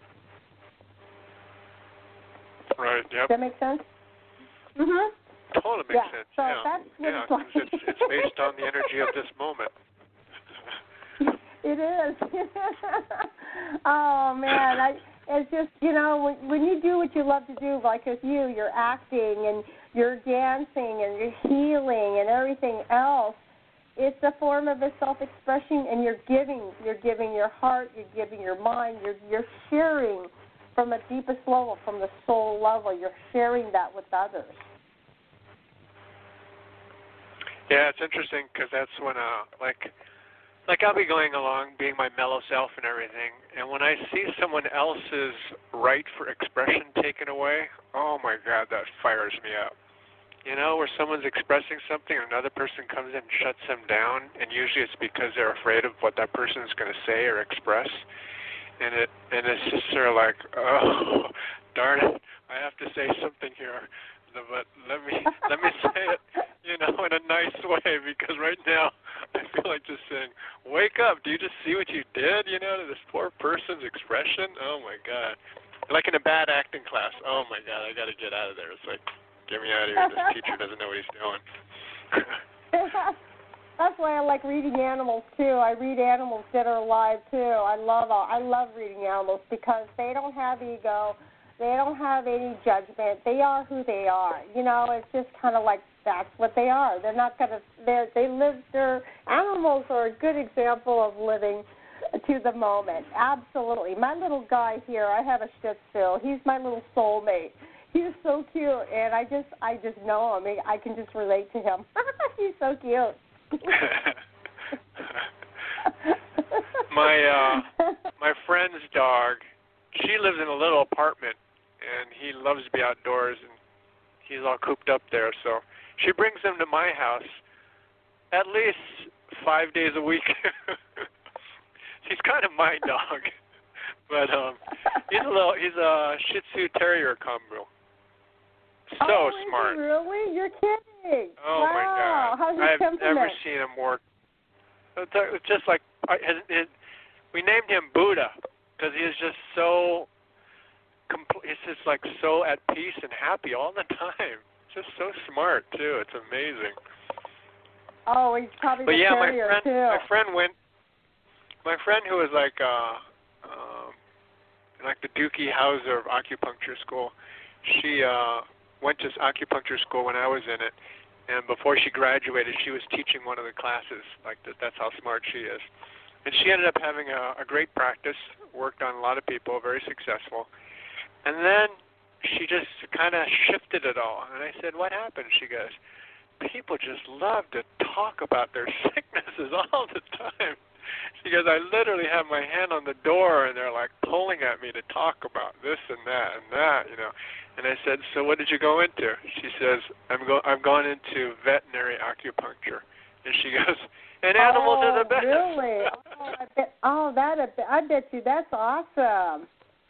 Right, yep. Does that make sense? Mm-hmm. Totally makes sense. So that's what it's like. It's based on the energy of this moment. It is. Oh, man. It's just, when you do what you love to do, like with you're acting and you're dancing and you're healing and everything else, it's a form of a self-expression, and you're giving your heart, you're giving your mind, you're sharing from the deepest level, from the soul level. You're sharing that with others. Yeah, it's interesting because that's when, like I'll be going along, being my mellow self and everything, and when I see someone else's right for expression taken away, oh my God, that fires me up. You know, where someone's expressing something and another person comes in and shuts them down, and usually it's because they're afraid of what that person is going to say or express, and it's just sort of like, oh, darn it, I have to say something here, but let me say it, you know, in a nice way, because right now I feel like just saying, wake up, do you just see what you did, you know, to this poor person's expression? Oh my God. Like in a bad acting class, oh my God, I got to get out of there. It's like, get me out of here, this teacher doesn't know what he's doing. That's why I like reading animals too. I read animals that are alive too. I love reading animals because they don't have ego. They don't have any judgment. They are who they are. You know, it's just kind of like that's what they are. They're not gonna. Their animals are a good example of living to the moment. Absolutely. My little guy here, I have a Shih Tzu. He's my little soulmate. He's so cute, and I just know him. I can just relate to him. He's so cute. My friend's dog, she lives in a little apartment, and he loves to be outdoors, and he's all cooped up there. So she brings him to my house at least 5 days a week. He's kind of my dog, but he's a Shih Tzu Terrier combo. So smart. Really? You're kidding. Oh, wow. my God. How's his temperament? Never seen him more. It's just like, we named him Buddha because he is just so, he's just like so at peace and happy all the time. Just so smart, too. It's amazing. Oh, he's probably the terrier, too. My friend who was like the Dookie Howser of acupuncture school, she went to acupuncture school when I was in it, and before she graduated, she was teaching one of the classes. Like that's how smart she is. And she ended up having a great practice, worked on a lot of people, very successful. And then she just kind of shifted it all. And I said, what happened? She goes, people just love to talk about their sicknesses all the time. She goes, I literally have my hand on the door, and they're like pulling at me to talk about this and that, you know. And I said, so what did you go into? She says, I've gone into veterinary acupuncture. And she goes, and animals are the best. Really? I bet you that's awesome.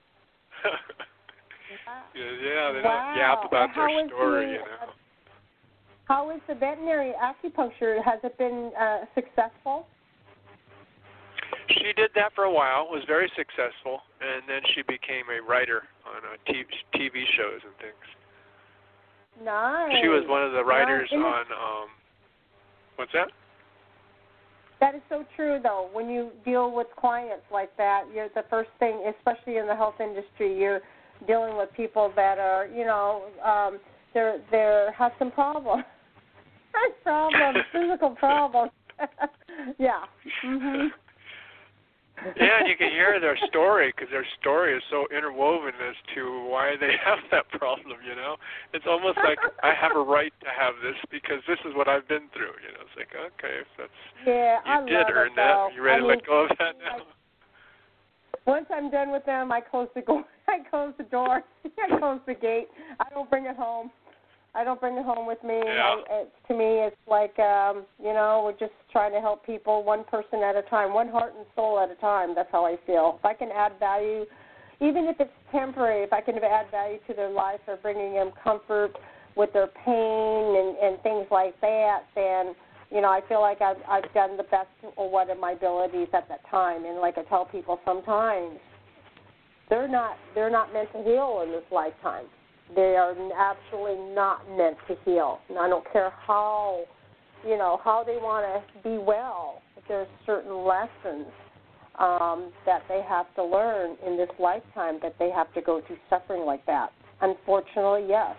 Yeah, they don't yap about their story, you know. How is the veterinary acupuncture? Has it been successful? She did that for a while, was very successful, and then she became a writer on TV shows and things. Nice. She was one of the writers on, what's that? That is so true, though. When you deal with clients like that, you're the first thing, especially in the health industry, you're dealing with people that are, you know, they have some problems. Physical problems. Yeah. Mm-hmm. Yeah, and you can hear their story because their story is so interwoven as to why they have that problem, you know. It's almost like I have a right to have this because this is what I've been through, you know. It's like, okay, if that's, you did earn that, you ready to let go of that now? Once I'm done with them, I close the door. I close the door. I close the gate. I don't bring it home. With me. Yeah. To me, it's like, you know, we're just trying to help people one person at a time, one heart and soul at a time. That's how I feel. If I can add value, even if it's temporary, if I can add value to their life or bringing them comfort with their pain and things like that, then, you know, I feel like I've done the best of what of my abilities at that time. And like I tell people sometimes, they're not meant to heal in this lifetime. They are absolutely not meant to heal. And I don't care how, you know, how they want to be well. There's certain lessons that they have to learn in this lifetime that they have to go through suffering like that. Unfortunately, yes.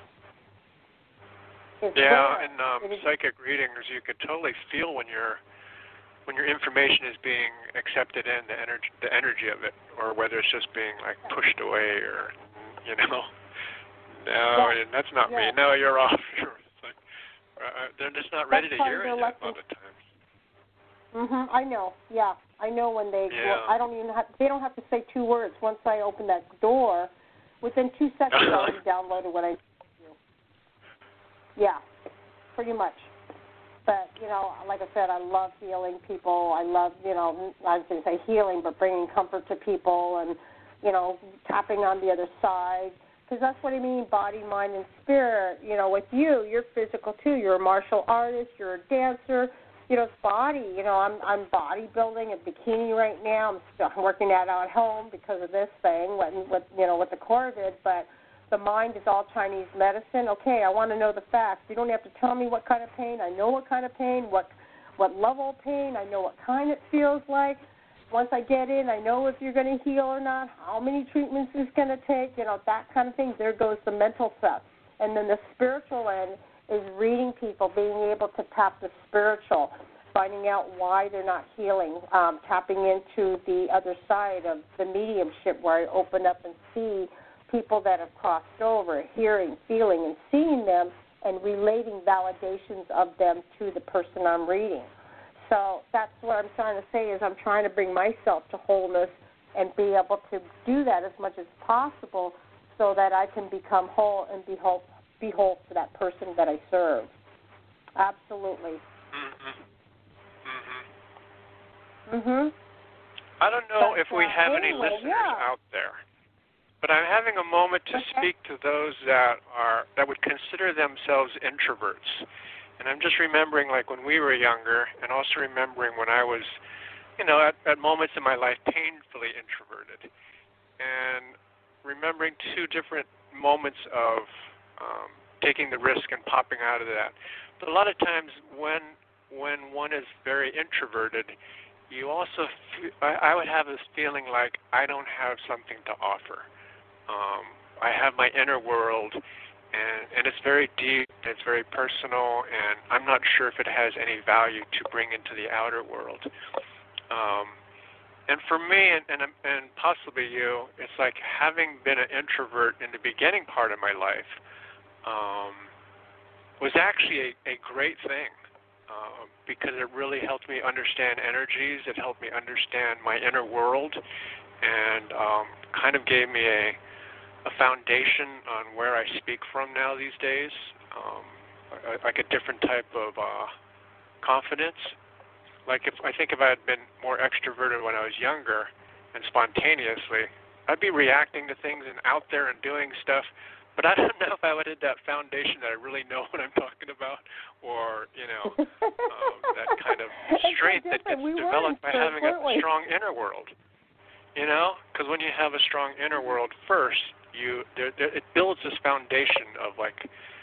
And psychic readings, you could totally feel when your information is being accepted in, the energy of it, or whether it's just being like pushed away, or you know. No, that's not me. No, you're off. It's like, they're just not ready to hear it yet all the time. I know. Yeah, I know when they. Yeah. Well, I don't even have. They don't have to say 2 words. Once I open that door, within 2 seconds, I already downloaded what I told you. Yeah, pretty much. But like I said, I love healing people. I love, I was going to say healing, but bringing comfort to people and, tapping on the other side. Because that's what I mean, body, mind, and spirit. With you're physical too. You're a martial artist. You're a dancer. It's body. I'm bodybuilding a bikini right now. I'm working that out at home because of this thing, what the core did. But the mind is all Chinese medicine. Okay, I want to know the facts. You don't have to tell me what kind of pain. I know what kind of pain, what level of pain. I know what kind it feels like. Once I get in, I know if you're going to heal or not, how many treatments it's going to take, that kind of thing. There goes the mental stuff. And then the spiritual end is reading people, being able to tap the spiritual, finding out why they're not healing, tapping into the other side of the mediumship where I open up and see people that have crossed over, hearing, feeling, and seeing them and relating validations of them to the person I'm reading. So that's what I'm trying to say is I'm trying to bring myself to wholeness and be able to do that as much as possible so that I can become whole and be whole for that person that I serve. Absolutely. I don't know if we have any listeners out there, but I'm having a moment to speak to those that would consider themselves introverts. And I'm just remembering, like, when we were younger, and also remembering when I was, at moments in my life, painfully introverted. And remembering 2 different moments of taking the risk and popping out of that. But a lot of times when one is very introverted, you also, I would have this feeling like I don't have something to offer. I have my inner world, and it's very deep, it's very personal, and I'm not sure if it has any value to bring into the outer world. And for me, and possibly you, it's like having been an introvert in the beginning part of my life was actually a great thing because it really helped me understand energies. It helped me understand my inner world and kind of gave me a foundation on where I speak from now these days, like a different type of confidence. Like I think if I had been more extroverted when I was younger and spontaneously, I'd be reacting to things and out there and doing stuff, but I don't know if I would have that foundation that I really know what I'm talking about, or that kind of strength that gets developed by having a strong inner world. Because when you have a strong inner world first, it builds this foundation of like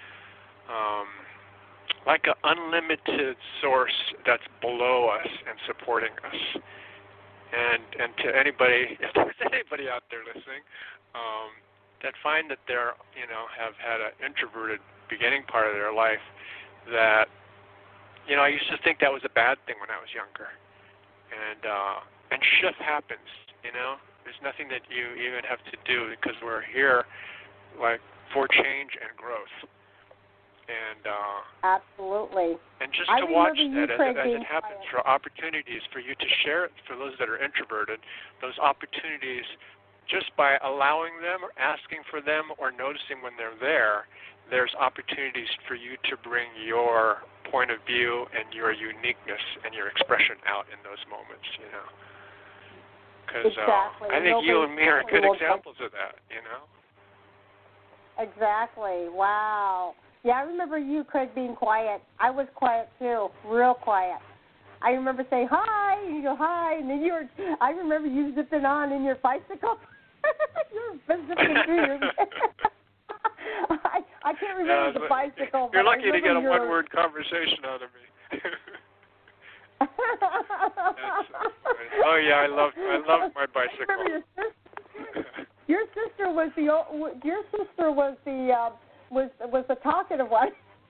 an unlimited source that's below us and supporting us. And to anybody, if there's anybody out there listening, that find that they're have had an introverted beginning part of their life, that I used to think that was a bad thing when I was younger, and shift happens. There's nothing that you even have to do because we're here, like, for change and growth. And absolutely. And just to watch that as it happens, for opportunities for you to share it, for those that are introverted, those opportunities, just by allowing them or asking for them or noticing when they're there, there's opportunities for you to bring your point of view and your uniqueness and your expression out in those moments, Because I think you and me are good examples of that, Exactly. Wow. Yeah, I remember you, Craig, being quiet. I was quiet, too, real quiet. I remember saying, hi, and you go, hi, and then I remember you zipping on in your bicycle. You were zipping through your... I can't remember the bicycle. You're lucky to get a one-word conversation out of me. Oh yeah, I love my bicycle. Your sister was the talkative one.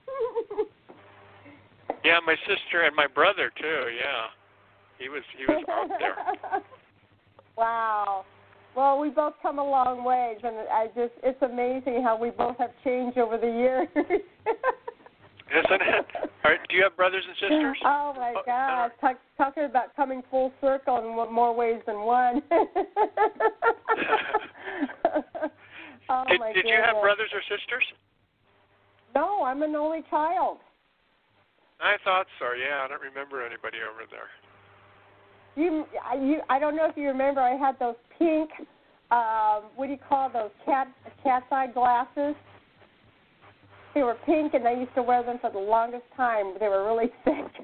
Yeah, my sister and my brother too. Yeah, he was out there. Wow. Well, we both come a long ways, and it's amazing how we both have changed over the years. Isn't it? All right, do you have brothers and sisters? Oh, my gosh. Talking about coming full circle in more ways than one. Oh, did you have brothers or sisters? No, I'm an only child. I thought so, yeah. I don't remember anybody over there. I don't know if you remember, I had those pink, what do you call those, cat's eye glasses? They were pink, and I used to wear them for the longest time. They were really thick.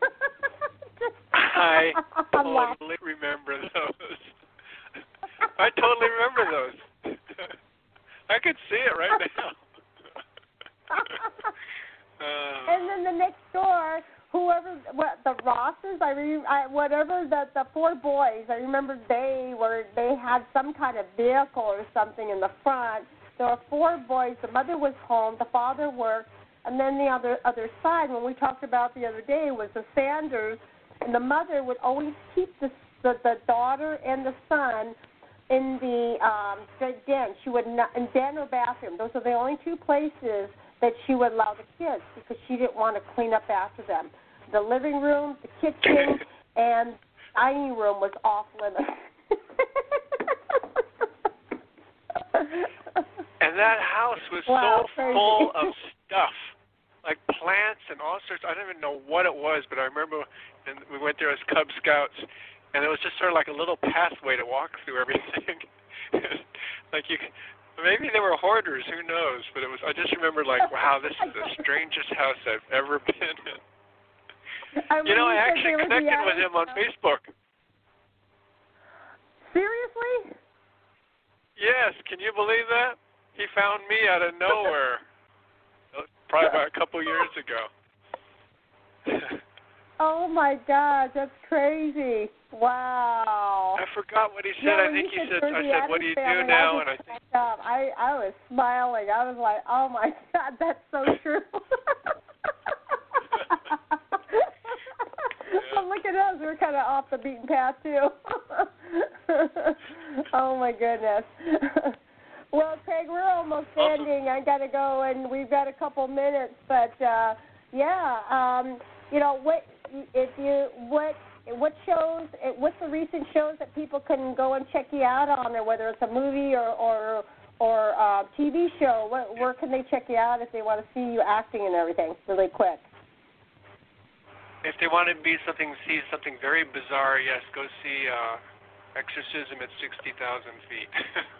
I totally remember those. I totally remember those. I could see it right now. And then the next door, the Rosses, whatever, the four boys, I remember they had some kind of vehicle or something in the front. There were four boys. The mother was home, the father worked, and then the other side, when we talked about the other day, was the Sanders, and the mother would always keep the daughter and the son in the den. She would not, in den or bathroom. Those are the only two places that she would allow the kids because she didn't want to clean up after them. The living room, the kitchen, and dining room was off limits. And that house was so full of stuff, like plants and all sorts. I don't even know what it was, but I remember we went there as Cub Scouts, and it was just sort of like a little pathway to walk through everything. Maybe they were hoarders, who knows? But I just remember wow, this is the strangest house I've ever been in. I actually connected with him on Facebook. Seriously? Yes, can you believe that? He found me out of nowhere, probably about a couple years ago. Oh, my God, that's crazy. Wow. I forgot what he said. I think he said, I said, what do you do now? And I think I was smiling. I was like, oh, my God, that's so true. Oh, look at us. We're kind of off the beaten path, too. Oh, my goodness. Well, Craig, we're almost ending. I got to go, and we've got a couple minutes. But, what shows, what's the recent shows that people can go and check you out on, or whether it's a movie or TV show, where can they check you out if they want to see you acting and everything, really quick? If they want to see something very bizarre, yes, go see Exorcism at 60,000 feet.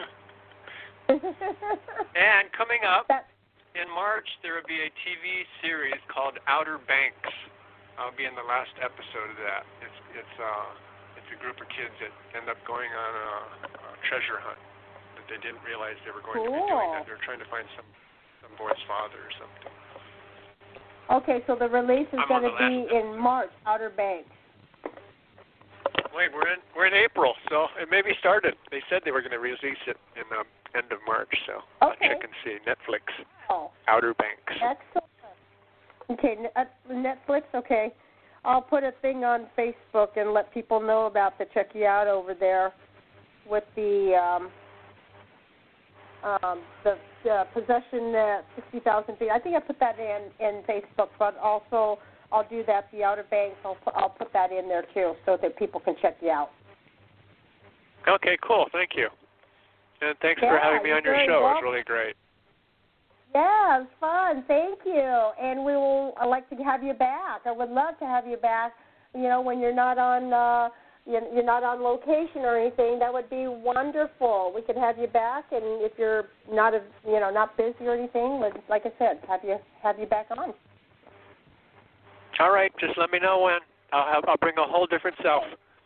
And coming up in March, there will be a TV series called Outer Banks. I'll be in the last episode of that. It's a group of kids that end up going on a treasure hunt that they didn't realize they were going to be doing. That they're trying to find some boy's father or something. Okay, so the release is going to be in March, Outer Banks. Wait, we're in April, so it maybe started. They said they were going to release it in the end of March, so I'll check and see. Netflix. Oh. Outer Banks. Excellent. Okay, Netflix, okay. I'll put a thing on Facebook and let people know about check you out over there with the possession at 60,000 feet. I think I put that in Facebook, but also I'll do that, the Outer Banks. I'll put that in there, too, so that people can check you out. Okay, cool. Thank you. And thanks for having me on your show. It was really great. Yeah, it was fun. Thank you. And I'd like to have you back. I would love to have you back, when you're not on you're not on location or anything. That would be wonderful. We could have you back, and if you're not not busy or anything, like I said, have you back on. All right, just let me know when. I'll bring a whole different self.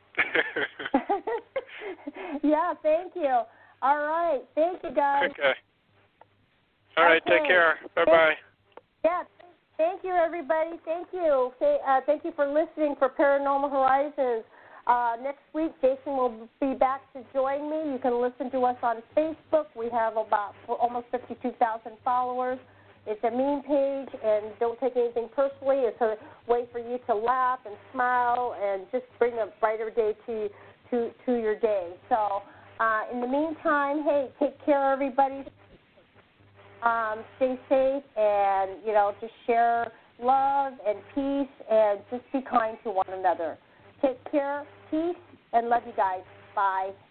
Yeah, thank you. All right, thank you, guys. Okay. All right, take care. Bye-bye. Yeah, thank you, everybody. Thank you. Thank you for listening for Paranormal Horizons. Next week, Jason will be back to join me. You can listen to us on Facebook. We have about almost 52,000 followers. It's a meme page, and don't take anything personally. It's a way for you to laugh and smile and just bring a brighter day to your day. So in the meantime, hey, take care, everybody. Stay safe, and just share love and peace, and just be kind to one another. Take care, peace, and love you guys. Bye.